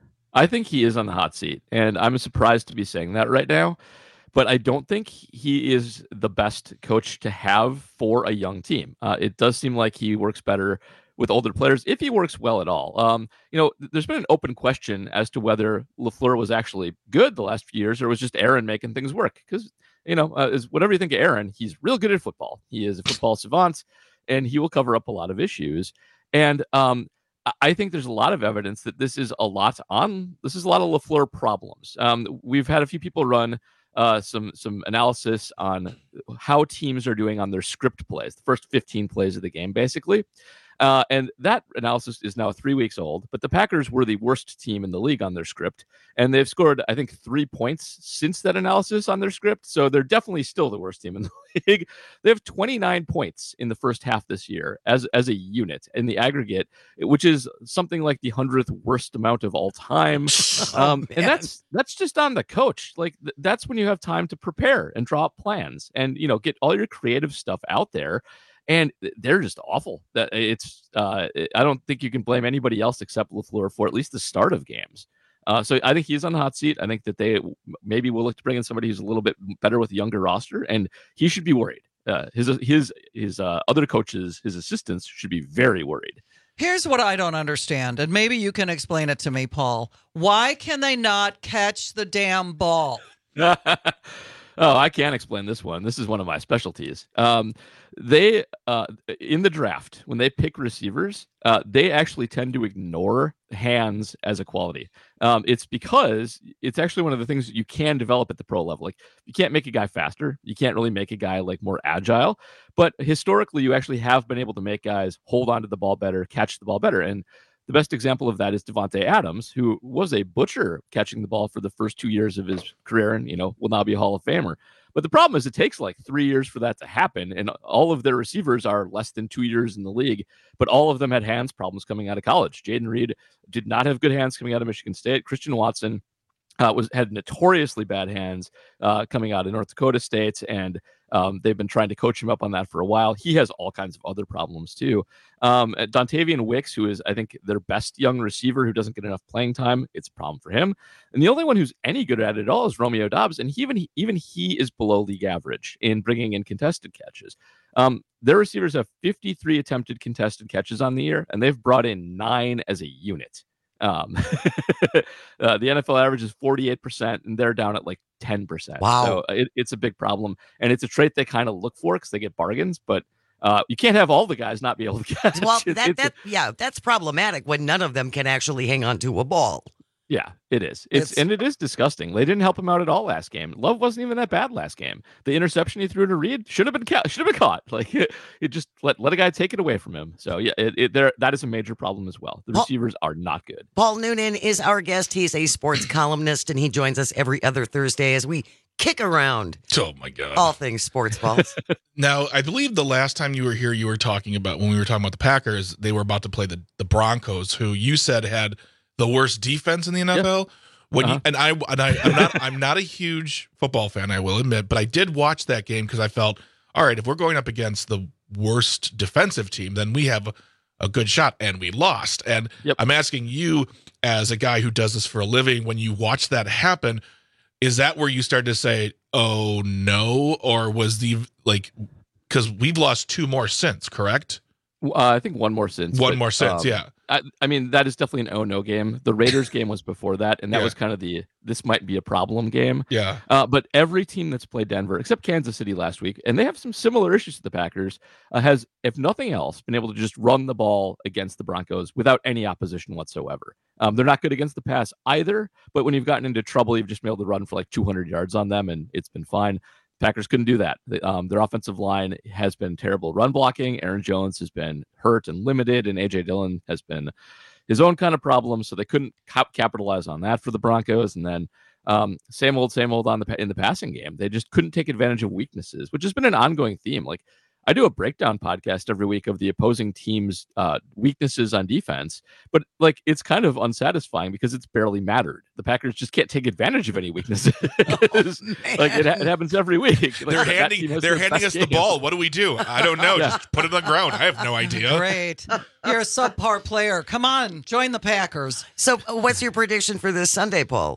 I think he is on the hot seat, and I'm surprised to be saying that right now. But I don't think he is the best coach to have for a young team. Uh, it does seem like he works better with older players, if he works well at all. Um, you know, there's been an open question as to whether LaFleur was actually good the last few years, or was just Aaron making things work. Because, you know, uh, is whatever you think of Aaron, he's real good at football. He is a football savant, and he will cover up a lot of issues. And um, I- I think there's a lot of evidence that this is a lot on, this is a lot of LaFleur problems. Um, we've had a few people run uh, some some analysis on how teams are doing on their script plays, the first fifteen plays of the game, basically. Uh, and that analysis is now three weeks old, but the Packers were the worst team in the league on their script, and they've scored, I think, three points since that analysis on their script, so they're definitely still the worst team in the league. They have twenty-nine points in the first half this year as, as a unit in the aggregate, which is something like the hundredth worst amount of all time. um, and that's that's just on the coach. Like, th- that's when you have time to prepare and draw up plans and, you know, get all your creative stuff out there. And they're just awful. That it's, uh, I don't think you can blame anybody else except LaFleur for at least the start of games. Uh, so I think he's on the hot seat. I think that they maybe will look to bring in somebody who's a little bit better with a younger roster, and he should be worried. Uh, his his his uh, other coaches, his assistants, should be very worried. Here's what I don't understand, and maybe you can explain it to me, Paul. Why can they not catch the damn ball? Oh, I can't explain this one. This is one of my specialties. Um, they, uh, in the draft, when they pick receivers, uh, they actually tend to ignore hands as a quality. Um, it's because it's actually one of the things that you can develop at the pro level. Like, you can't make a guy faster. You can't really make a guy like more agile. But historically, you actually have been able to make guys hold onto the ball better, catch the ball better. And the best example of that is Devontae Adams, who was a butcher catching the ball for the first two years of his career and, you know, will now be a Hall of Famer. But the problem is it takes like three years for that to happen. And all of their receivers are less than two years in the league, but all of them had hands problems coming out of college. Jaden Reed did not have good hands coming out of Michigan State. Christian Watson uh, was had notoriously bad hands uh, coming out of North Dakota State, and um, they've been trying to coach him up on that for a while. He has all kinds of other problems too. Um, Dontavian Wicks, who is, I think, their best young receiver who doesn't get enough playing time, it's a problem for him. And the only one who's any good at it at all is Romeo Doubs, and he, even even he is below league average in bringing in contested catches. Um, their receivers have fifty-three attempted contested catches on the year, and they've brought in nine as a unit. Um, uh, the N F L average is forty-eight percent, and they're down at like ten percent. Wow. So it, it's a big problem, and it's a trait they kind of look for because they get bargains, but uh, you can't have all the guys not be able to catch. Well, It- that, it's a- that yeah, that's problematic when none of them can actually hang on to a ball. Yeah, it is. It's, It's- and it is disgusting. They didn't help him out at all last game. Love wasn't even that bad last game. The interception he threw to Reed should have been ca- should have been caught. Like it, it just let let a guy take it away from him. So yeah, it, it there that is a major problem as well. The Paul- receivers are not good. Paul Noonan is our guest. He's a sports columnist, and he joins us every other Thursday as we kick around Oh my God. all things sports balls. Now, I believe the last time you were here, you were talking about when we were talking about the Packers, they were about to play the, the Broncos, who you said had the worst defense in the N F L. When Uh-huh. you, and I and I I'm not I'm not a huge football fan, I will admit, but I did watch that game because I felt, all right, if we're going up against the worst defensive team, then we have a, a good shot, and we lost. And Yep. I'm asking you, as a guy who does this for a living, when you watch that happen, is that where you started to say, oh no, or was the like because we've lost two more since, correct? Uh, I think one more since. One but, more since, um, yeah. I, I mean, that is definitely an oh no game. The Raiders game was before that, and that Yeah. was kind of the this might be a problem game. Yeah. Uh, but every team that's played Denver, except Kansas City last week, and they have some similar issues to the Packers, uh, has, if nothing else, been able to just run the ball against the Broncos without any opposition whatsoever. Um, they're not good against the pass either, but when you've gotten into trouble, you've just been able to run for like two hundred yards on them, and it's been fine. Packers couldn't do that. The- Um, their offensive line has been terrible run blocking. Aaron Jones has been hurt and limited, and A J Dillon has been his own kind of problem. So they couldn't cap- capitalize on that for the Broncos. And then um, same old, same old on the pa- in the passing game. They just couldn't take advantage of weaknesses, which has been an ongoing theme. Like I do a breakdown podcast every week of the opposing team's uh, weaknesses on defense, but like it's kind of unsatisfying because it's barely mattered. The Packers just can't take advantage of any weaknesses. Like it, ha- it happens every week. Like, They're that handing team has they're their handing best us the game. ball. What do we do? I don't know. Yeah. Just put it on the ground. I have no idea. Great. You're a subpar player. Come on, join the Packers. So, uh, what's your prediction for this Sunday, Paul?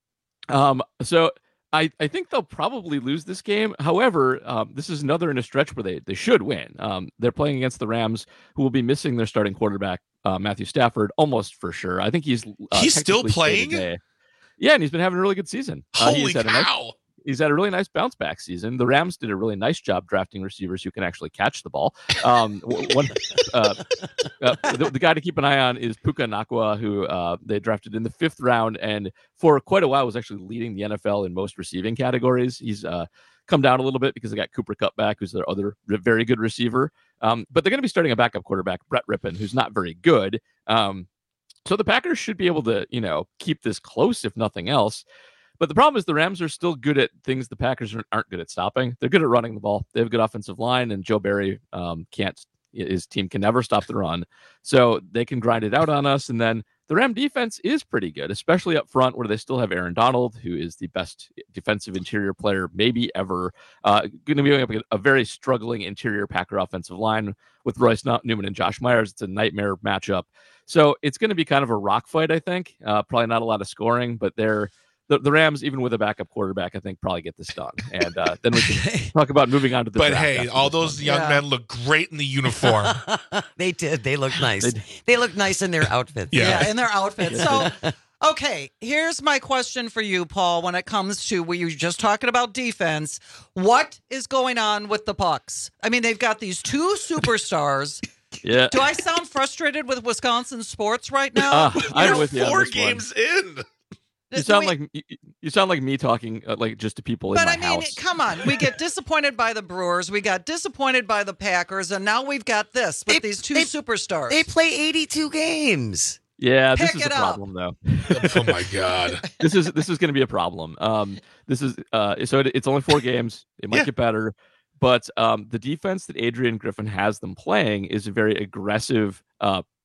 Um, so I, I think they'll probably lose this game. However, um, this is another in a stretch where they, they should win. Um, they're playing against the Rams, who will be missing their starting quarterback, uh, Matthew Stafford, almost for sure. I think he's uh, He's still technically playing? day-to-day. Yeah, and he's been having a really good season. Uh, he Holy has had a nice- cow. He's had a really nice bounce back season. The Rams did a really nice job drafting receivers who can actually catch the ball. Um, w- one, uh, uh, the, the guy to keep an eye on is Puka Nakua, who uh, they drafted in the fifth round, and for quite a while was actually leading the N F L in most receiving categories. He's uh, come down a little bit because they got Cooper Kupp back, who's their other re- very good receiver. Um, but they're going to be starting a backup quarterback, Brett Rippon, who's not very good. Um, so the Packers should be able to, you know, keep this close if nothing else. But the problem is the Rams are still good at things the Packers aren't good at stopping. They're good at running the ball. They have a good offensive line, and Joe Barry um, can't. His team can never stop the run, so they can grind it out on us. And then the Ram defense is pretty good, especially up front where they still have Aaron Donald, who is the best defensive interior player maybe ever. Uh, going to be going up against a very struggling interior Packer offensive line with Royce Newman and Josh Myers. It's a nightmare matchup. So it's going to be kind of a rock fight, I think. Uh, probably not a lot of scoring, but they're. The, the Rams, even with a backup quarterback, I think probably get this done. And uh, then we can talk about moving on to the But draft hey, after all this those one. young Yeah. men look great in the uniform. They did. They look nice. They look nice in their outfits. Yeah. Yeah, in their outfits. So, okay, here's my question for you, Paul, when it comes to, we were just talking about defense. What is going on with the Bucks? I mean, they've got these two superstars. Yeah. Do I sound frustrated with Wisconsin sports right now? Uh, I'm You're with you on four this one. games in. You sound like you, you sound like me talking uh, like just to people But in my I mean, house. come on. We get disappointed by the Brewers. We got disappointed by the Packers. And now we've got this with these two superstars. They play eighty-two games. Yeah, this Pick is a it up. problem though. Oh my god. This is this is going to be a problem. Um, this is uh, so it, it's only four games. It might Yeah. get better, but um, the defense that Adrian Griffin has them playing is a very aggressive, uh,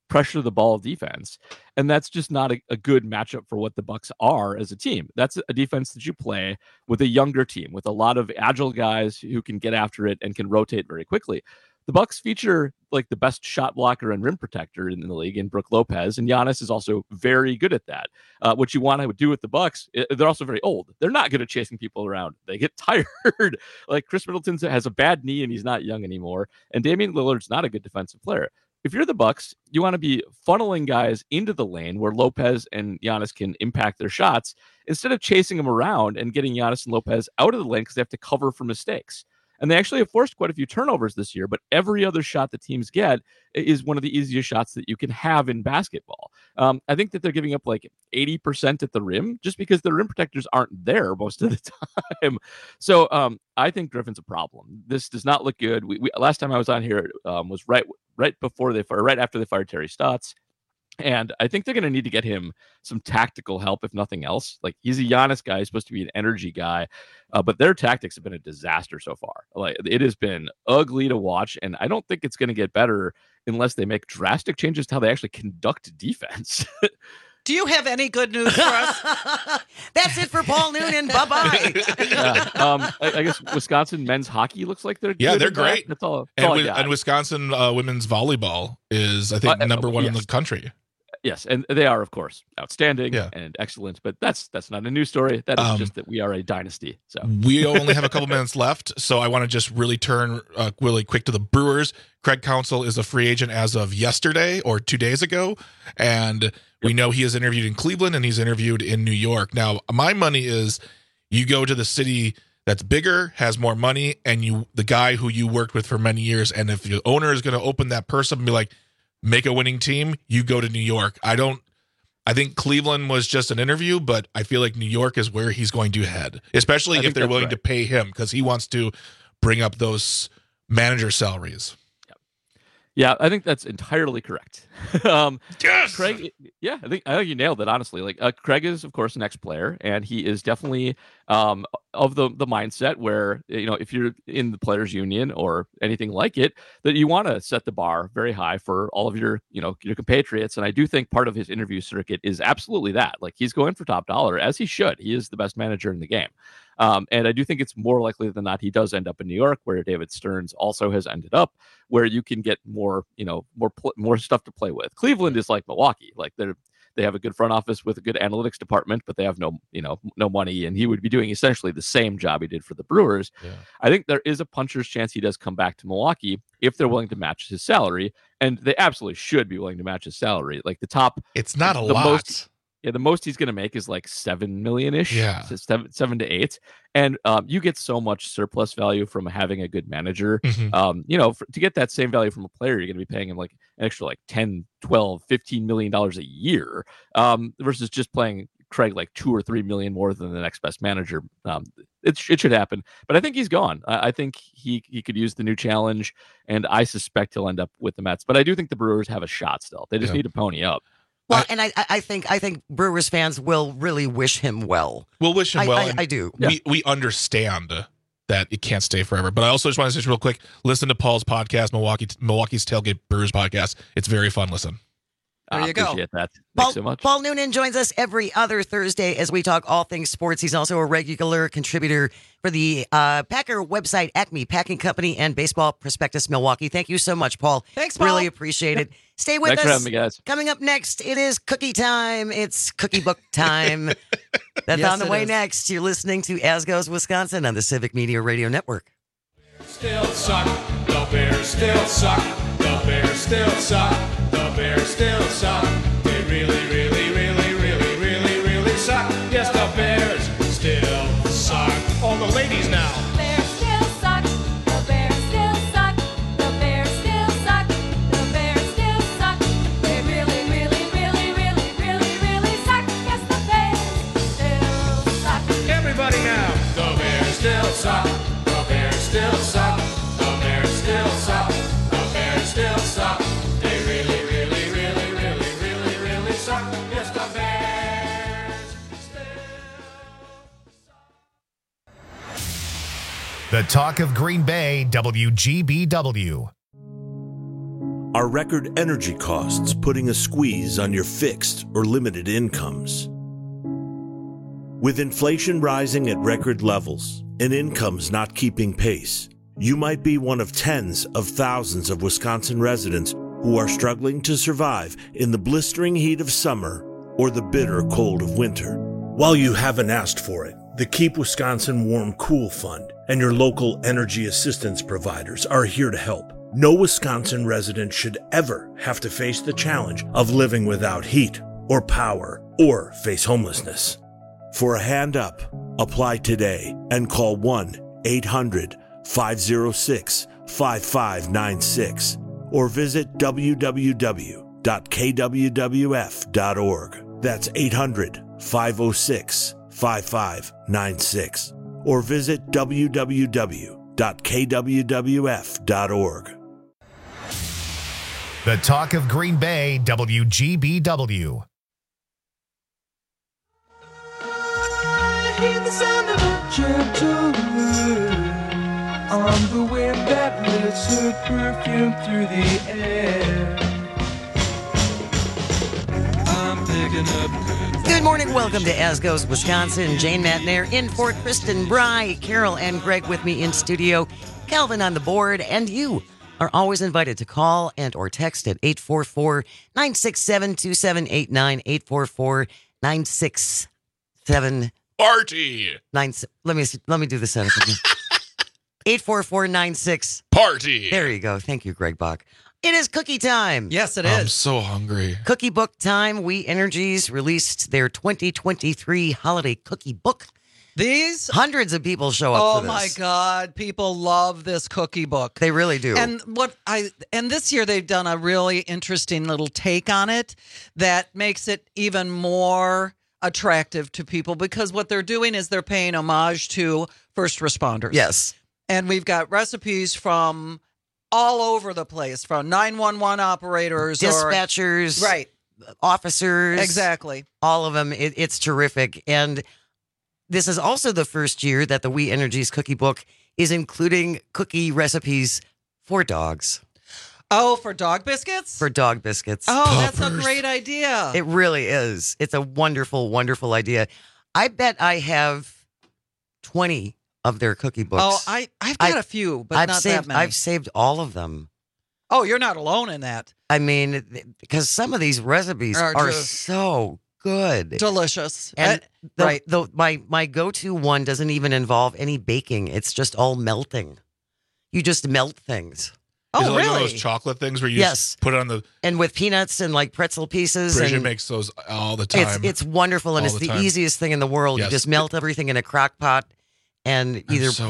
pressure the ball defense. And that's just not a, a good matchup for what the Bucks are as a team. That's a defense that you play with a younger team, with a lot of agile guys who can get after it and can rotate very quickly. The Bucks feature like the best shot blocker and rim protector in the league in Brook Lopez, and Giannis is also very good at that. Uh, what you want to do with the Bucks, they're also very old. They're not good at chasing people around. They get tired. Like Chris Middleton has a bad knee and he's not young anymore, and Damian Lillard's not a good defensive player. If you're the Bucks, you want to be funneling guys into the lane where Lopez and Giannis can impact their shots instead of chasing them around and getting Giannis and Lopez out of the lane because they have to cover for mistakes. And they actually have forced quite a few turnovers this year, but every other shot the teams get is one of the easiest shots that you can have in basketball. Um, I think that they're giving up like eighty percent at the rim just because the rim protectors aren't there most of the time. So um, I think Griffin's a problem. This does not look good. We, we last time I was on here um, was right right before they fired, right after they fired Terry Stotts. And I think they're going to need to get him some tactical help, if nothing else. Like, he's a Giannis guy, he's supposed to be an energy guy, uh, but their tactics have been a disaster so far. Like, it has been ugly to watch, and I don't think it's going to get better unless they make drastic changes to how they actually conduct defense. Do you have any good news for us? That's it for Paul Noonan. Bye-bye. yeah, um, I, I guess Wisconsin men's hockey looks like they're yeah, good they're at great. That. That's all. That's and, all I wi- got. and Wisconsin uh, women's volleyball is, I think, Uh, number one yes. in the country. Yes, and they are, of course, outstanding Yeah. and excellent. But that's that's not a news story. That is Um, just that we are a dynasty. So We only have a couple minutes left, so I want to just really turn uh, really quick to the Brewers. Craig Counsell is a free agent as of yesterday or two days ago, and we know he is interviewed in Cleveland and he's interviewed in New York. Now, my money is you go to the city that's bigger, has more money, and you the guy who you worked with for many years, and if your owner is going to open that purse up and be like, make a winning team, you go to New York. I don't I think Cleveland was just an interview, but I feel like New York is where he's going to head, especially I if think they're that's willing right. to pay him because he wants to bring up those manager salaries. yeah, I think that's entirely correct. um, yes, Craig. Yeah, I think I think you nailed it. Honestly, like uh, Craig is, of course, an ex-player, and he is definitely um, of the the mindset where, you know, if you're in the players' union or anything like it, that you want to set the bar very high for all of your, you know, your compatriots. And I do think part of his interview circuit is absolutely that. Like, he's going for top dollar, as he should. He is the best manager in the game. Um, and I do think it's more likely than not he does end up in New York, where David Stearns also has ended up, where you can get more, you know, more pl- more stuff to play with. Cleveland is like Milwaukee, like they're they have a good front office with a good analytics department, but they have no, you know, no money, and he would be doing essentially the same job he did for the Brewers. Yeah. I think there is a puncher's chance he does come back to Milwaukee if they're willing to match his salary, and they absolutely should be willing to match his salary. Like the top, It's not a the lot. most- Yeah, the most he's going to make is like seven million ish. Yeah. so seven, seven to eight, and um, you get so much surplus value from having a good manager. Mhm. Um, you know, for, to get that same value from a player, you're going to be paying him like an extra like ten, twelve, fifteen million dollars a year, um, versus just playing Craig like two or three million more than the next best manager. Um, it it should happen, but I think he's gone. I, I think he he could use the new challenge, and I suspect he'll end up with the Mets. But I do think the Brewers have a shot still. They just Yeah. need to pony up. Well, and I, I think I think Brewers fans will really wish him well. We'll wish him I- well. I- and I do. We we understand that it can't stay forever. But I also just want to say real quick, listen to Paul's podcast, Milwaukee Milwaukee's Tailgate Brewers podcast. It's very fun. Listen. There I you go. appreciate that. Paul, Thanks so much. Paul Noonan joins us every other Thursday as we talk all things sports. He's also a regular contributor for the uh, Packer website, Acme Packing Company, and Baseball Prospectus Milwaukee. Thank you so much, Paul. Thanks, Paul. Really appreciate it. Stay with Thanks us. for having me, guys. Coming up next, it is cookie time. It's cookie book time. That's Yes, on the it way is. next. You're listening to As Goes Wisconsin on the Civic Media Radio Network. Still suck. The Bears still suck. The Bears still suck. The Bears still suck. They really, really, really, really, really, really suck. Yes, the Bears still suck. All the ladies now. Bears still suck. The Bears still suck. The Bears still suck. The Bears still suck. They really, really, really, really, really, really suck. Yes, the Bears still suck. Everybody now. The Bears still suck. The Bears still suck. The Bears still suck. The Bears still suck. They really, really, really, really, really, really suck. Yes, the Bears still The talk of Green Bay, W G B W. Are record energy costs putting a squeeze on your fixed or limited incomes? With inflation rising at record levels and incomes not keeping pace, you might be one of tens of thousands of Wisconsin residents who are struggling to survive in the blistering heat of summer or the bitter cold of winter. While you haven't asked for it, the Keep Wisconsin Warm Cool Fund and your local energy assistance providers are here to help. No Wisconsin resident should ever have to face the challenge of living without heat or power or face homelessness. For a hand up, apply today and call one eight hundred five oh six five five nine six or visit w w w dot k w w f dot org. That's eight hundred five oh six five five nine six or visit w w w dot k w w f dot org. The Talk of Green Bay, W G B W. I hear the sound of a gentle wind on the wind that lifts her perfume through the air. I'm picking up good. Good morning. Welcome to As Goes Wisconsin. Jane Matnair in for Kristen Bry, Carol and Greg with me in studio, Calvin on the board, and you are always invited to call and or text at eight four four, nine six seven, two seven eight nine, eight four four, nine six seven Party. Nine. Let me let me do the sentence again. Eight four four nine six Party. There you go. Thank you, Greg Bach. It is cookie time. Yes, it I'm is. so hungry. Cookie book time. We Energies released their twenty twenty-three holiday cookie book. These hundreds of people show up Oh for this. my God, people love this cookie book. They really do. And what I and this year they've done a really interesting little take on it that makes it even more attractive to people because what they're doing is they're paying homage to first responders. Yes. And we've got recipes from all over the place, from nine one one operators, dispatchers, or, right, officers, exactly, all of them. It, it's terrific, and this is also the first year that the We Energies cookie book is including cookie recipes for dogs. Oh, for dog biscuits? For dog biscuits. Oh, that's a great idea. It really is. It's a wonderful, wonderful idea. I bet I have twenty of their cookie books. Oh, I, I've got I- a few, but I've not saved, that many. I've saved all of them. Oh, you're not alone in that. I mean, because some of these recipes Are are, just so good. Delicious. And Uh, the, right. the, my, my go-to one doesn't even involve any baking. It's just all melting. You just melt things. Oh, Is it like really? one of those chocolate things where you Yes. just put it on the. And with peanuts and like pretzel pieces. Bridget and makes those all the time. It's, it's wonderful, and All it's the the, time. easiest thing in the world. Yes. You just melt everything in a crock pot and either I'm so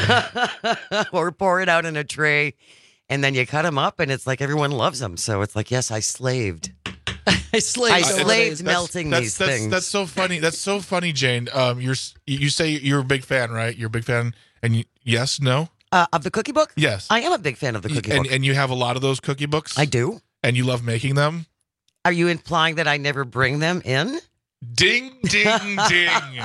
hungry. or pour it out in a tray, and then you cut them up, and it's like everyone loves them. So it's like, yes, I slaved. I slaved. I over slaved these. melting that's, these that's, things. That's so funny. That's so funny, Jane. Um, you're s- you say you're a big fan, right? You're a big fan, and you, yes, no, Uh, of the cookie book? yes, I am a big fan of the cookie and book. and you have a lot of those cookie books. I do. and you love making them. Are you implying that I never bring them in? Ding, ding, ding.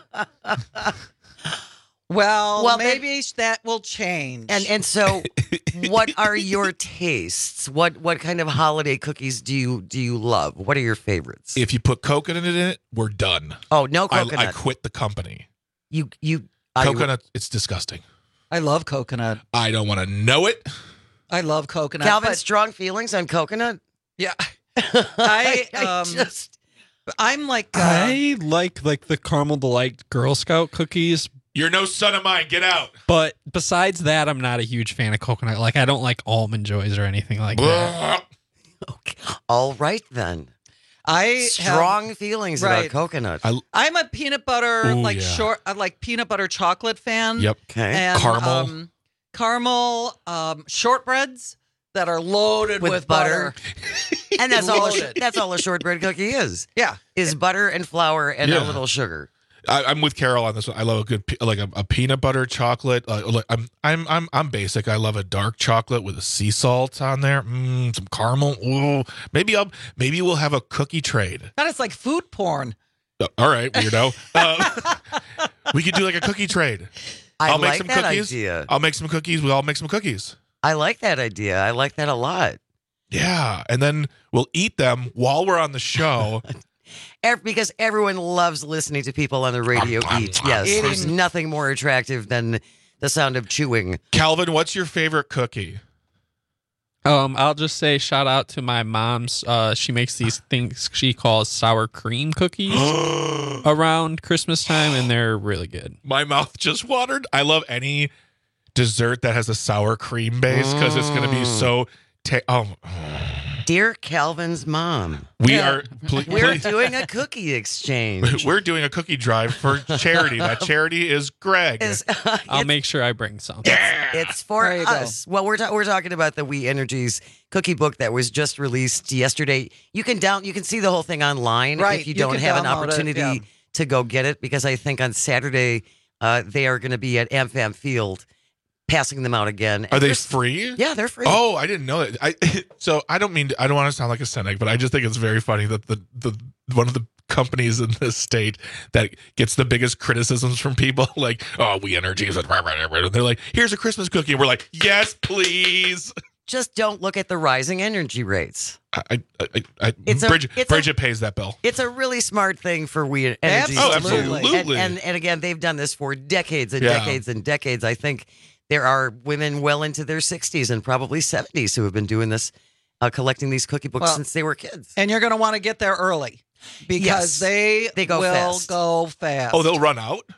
Well, Well, then- maybe that will change. And and so, what are your tastes? What what kind of holiday cookies do you do you love? What are your favorites? If you put coconut in it, we're done. Oh, no I, coconut. I quit the company. You you I- Coconut, it's disgusting. I love coconut. I don't want to know it. I love coconut. Calvin, but- strong feelings on coconut? yeah, I, I um, just I'm like uh, I like like the caramel delight Girl Scout cookies, You're no son of mine. Get out. but besides that, I'm not a huge fan of coconut. Like I don't like almond joys or anything like that. all right then. I Strong have, feelings right. about coconut. I, I'm a peanut butter Ooh, like yeah. short, I like peanut butter chocolate fan. yep. Okay. And, Caramel. um, caramel um, shortbreads that are loaded with, With butter. And that's all a, sh- Loaded. that's all a shortbread cookie is. Yeah. Is butter and flour and a Yeah. little sugar. I, I'm with Carol on this one. I love a good pe- like a, a peanut butter chocolate. Uh, like I'm I'm I'm I'm basic. I love a dark chocolate with a sea salt on there. Mm, some caramel. Ooh. Maybe I'll maybe we'll have a cookie trade. God, it's like food porn. Uh, all right, weirdo. Uh, we could do like a cookie trade. I I'll make like some that cookies. idea. I'll make some cookies. We all make some cookies. I like that idea. I like that a lot. Yeah, and then we'll eat them while we're on the show. Ev- because everyone loves listening to people on the radio eat. Yes, Eating. there's nothing more attractive than the sound of chewing. Calvin, what's your favorite cookie? Um, I'll just say shout out to my mom's. Uh, she makes these things she calls sour cream cookies around Christmas time, and they're really good. My mouth just watered. I love any dessert that has a sour cream base because it's going to be so. Ta- oh, Dear Calvin's mom, we are. Pl- we're please- doing a cookie exchange. We're doing a cookie drive for charity. That charity is Greg. I'll make sure I bring some. It's for There you go. us. Well, we're ta- we're talking about the We Energies cookie book that was just released yesterday. You can down you can see the whole thing online Right, if you you don't can have an download it, opportunity yeah. to go get it, because I think on Saturday uh, they are going to be at AmFam Field passing them out again. Are And they they're- free? Yeah, they're free. Oh, I didn't know that. I so I don't mean to, I don't want to sound like a cynic, but I just think it's very funny that the the one of the companies in this state that gets the biggest criticisms from people, like, oh, We Energies, and they're like, here's a Christmas cookie, and we're like, yes, please. Just don't look at the rising energy rates. I, I, I, I It's a- Bridget, it's a- Bridget pays that bill. It's a really smart thing for We Energies. Oh, to do. absolutely. And, and, and again, they've done this for decades and Yeah. decades and decades. I think there are women well into their sixties and probably seventies who have been doing this, uh, collecting these cookie books Well, since they were kids. And you're going to want to get there early because Yes. they, They go will fast. go fast. Oh, they'll run out.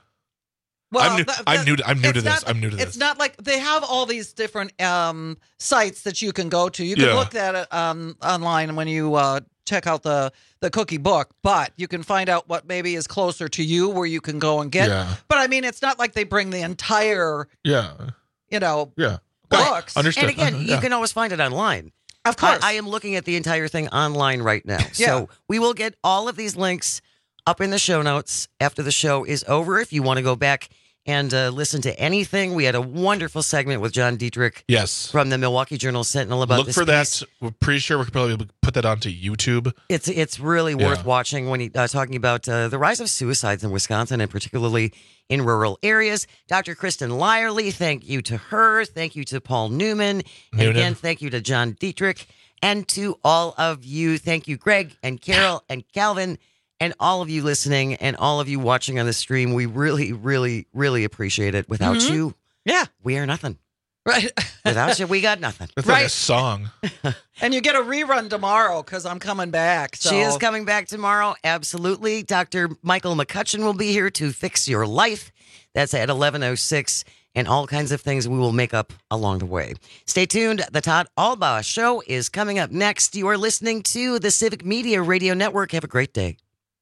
Well, I'm new. that- I'm new. To, I'm new to it's this. not- I'm new to this. It's not like they have all these different um, sites that you can go to. You can Yeah. look at it um, online when you uh, check out the, the cookie book, but you can find out what maybe is closer to you where you can go and get. Yeah. But I mean, it's not like they bring the entire, Yeah. you know, Yeah. books. Understood. And again, Uh-huh, you yeah. can always find it online. Of course. I, I am looking at the entire thing online right now. Yeah. So we will get all of these links up in the show notes after the show is over. If you want to go back and uh, listen to anything, we had a wonderful segment with John Dietrich Yes. from the Milwaukee Journal Sentinel about Look this for piece. that. We're pretty sure we could probably put that onto YouTube. It's it's really worth Yeah. watching when he uh, talking about uh, the rise of suicides in Wisconsin and particularly in rural areas. Doctor Kristen Lyerly, thank you to her. Thank you to Paul Newman. And Noonan. again, thank you to John Dietrich. And to all of you, thank you, Greg and Carol and Calvin and all of you listening and all of you watching on the stream. We really, really, really appreciate it. Without Mhm. you, Yeah. we are nothing. Right. Without you, we got nothing. That's like a Right. song. And you get a rerun tomorrow because I'm coming back. So. She is coming back tomorrow. Absolutely. Doctor Michael McCutcheon will be here to fix your life. That's at eleven oh six, and all kinds of things we will make up along the way. Stay tuned. The Todd Albaugh Show is coming up next. You are listening to the Civic Media Radio Network. Have a great day.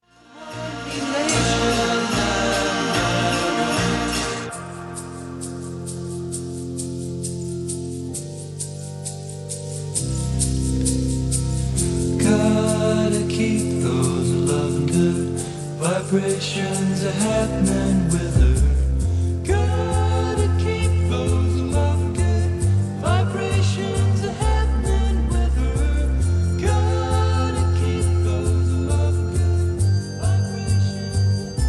Gotta keep those loving good vibrations are happening with her. Gotta keep those loving good vibrations are happening with her. Gotta keep those loving good vibrations.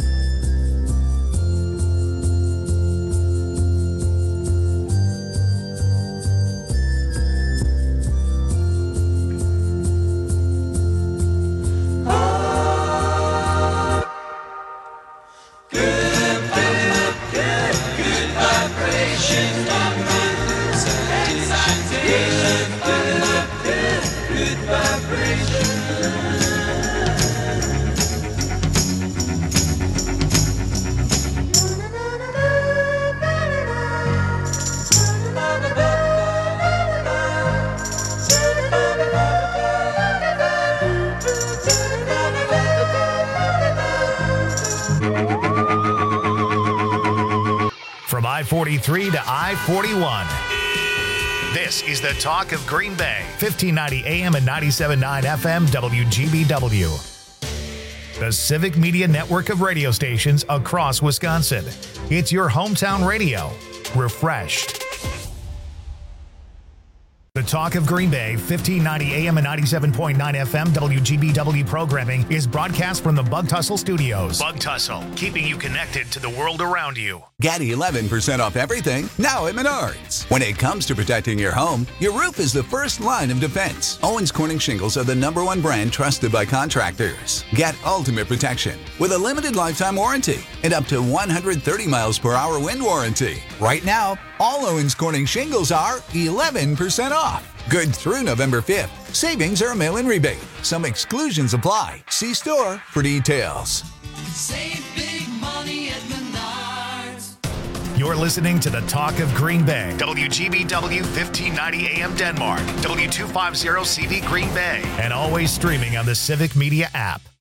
From I forty-three to I forty-one. This is the talk of Green Bay, fifteen ninety A M and ninety-seven point nine F M W G B W. The Civic Media Network of radio stations across Wisconsin. It's your hometown radio, refreshed. The Talk of Green Bay, fifteen ninety A M and ninety-seven point nine F M W G B W programming is broadcast from the Bug Tussle Studios. Bug Tussle, keeping you connected to the world around you. Get eleven percent off everything now at Menards. When it comes to protecting your home, your roof is the first line of defense. Owens Corning shingles are the number one brand trusted by contractors. Get ultimate protection with a limited lifetime warranty and up to one hundred thirty miles per hour wind warranty. Right now, all Owens Corning shingles are eleven percent off. Good through November fifth. Savings are a mail-in rebate. Some exclusions apply. See store for details. Save big money at Menards. You're listening to the Talk of Green Bay, W G B W fifteen ninety A M Denmark, W two fifty C V Green Bay, and always streaming on the Civic Media app.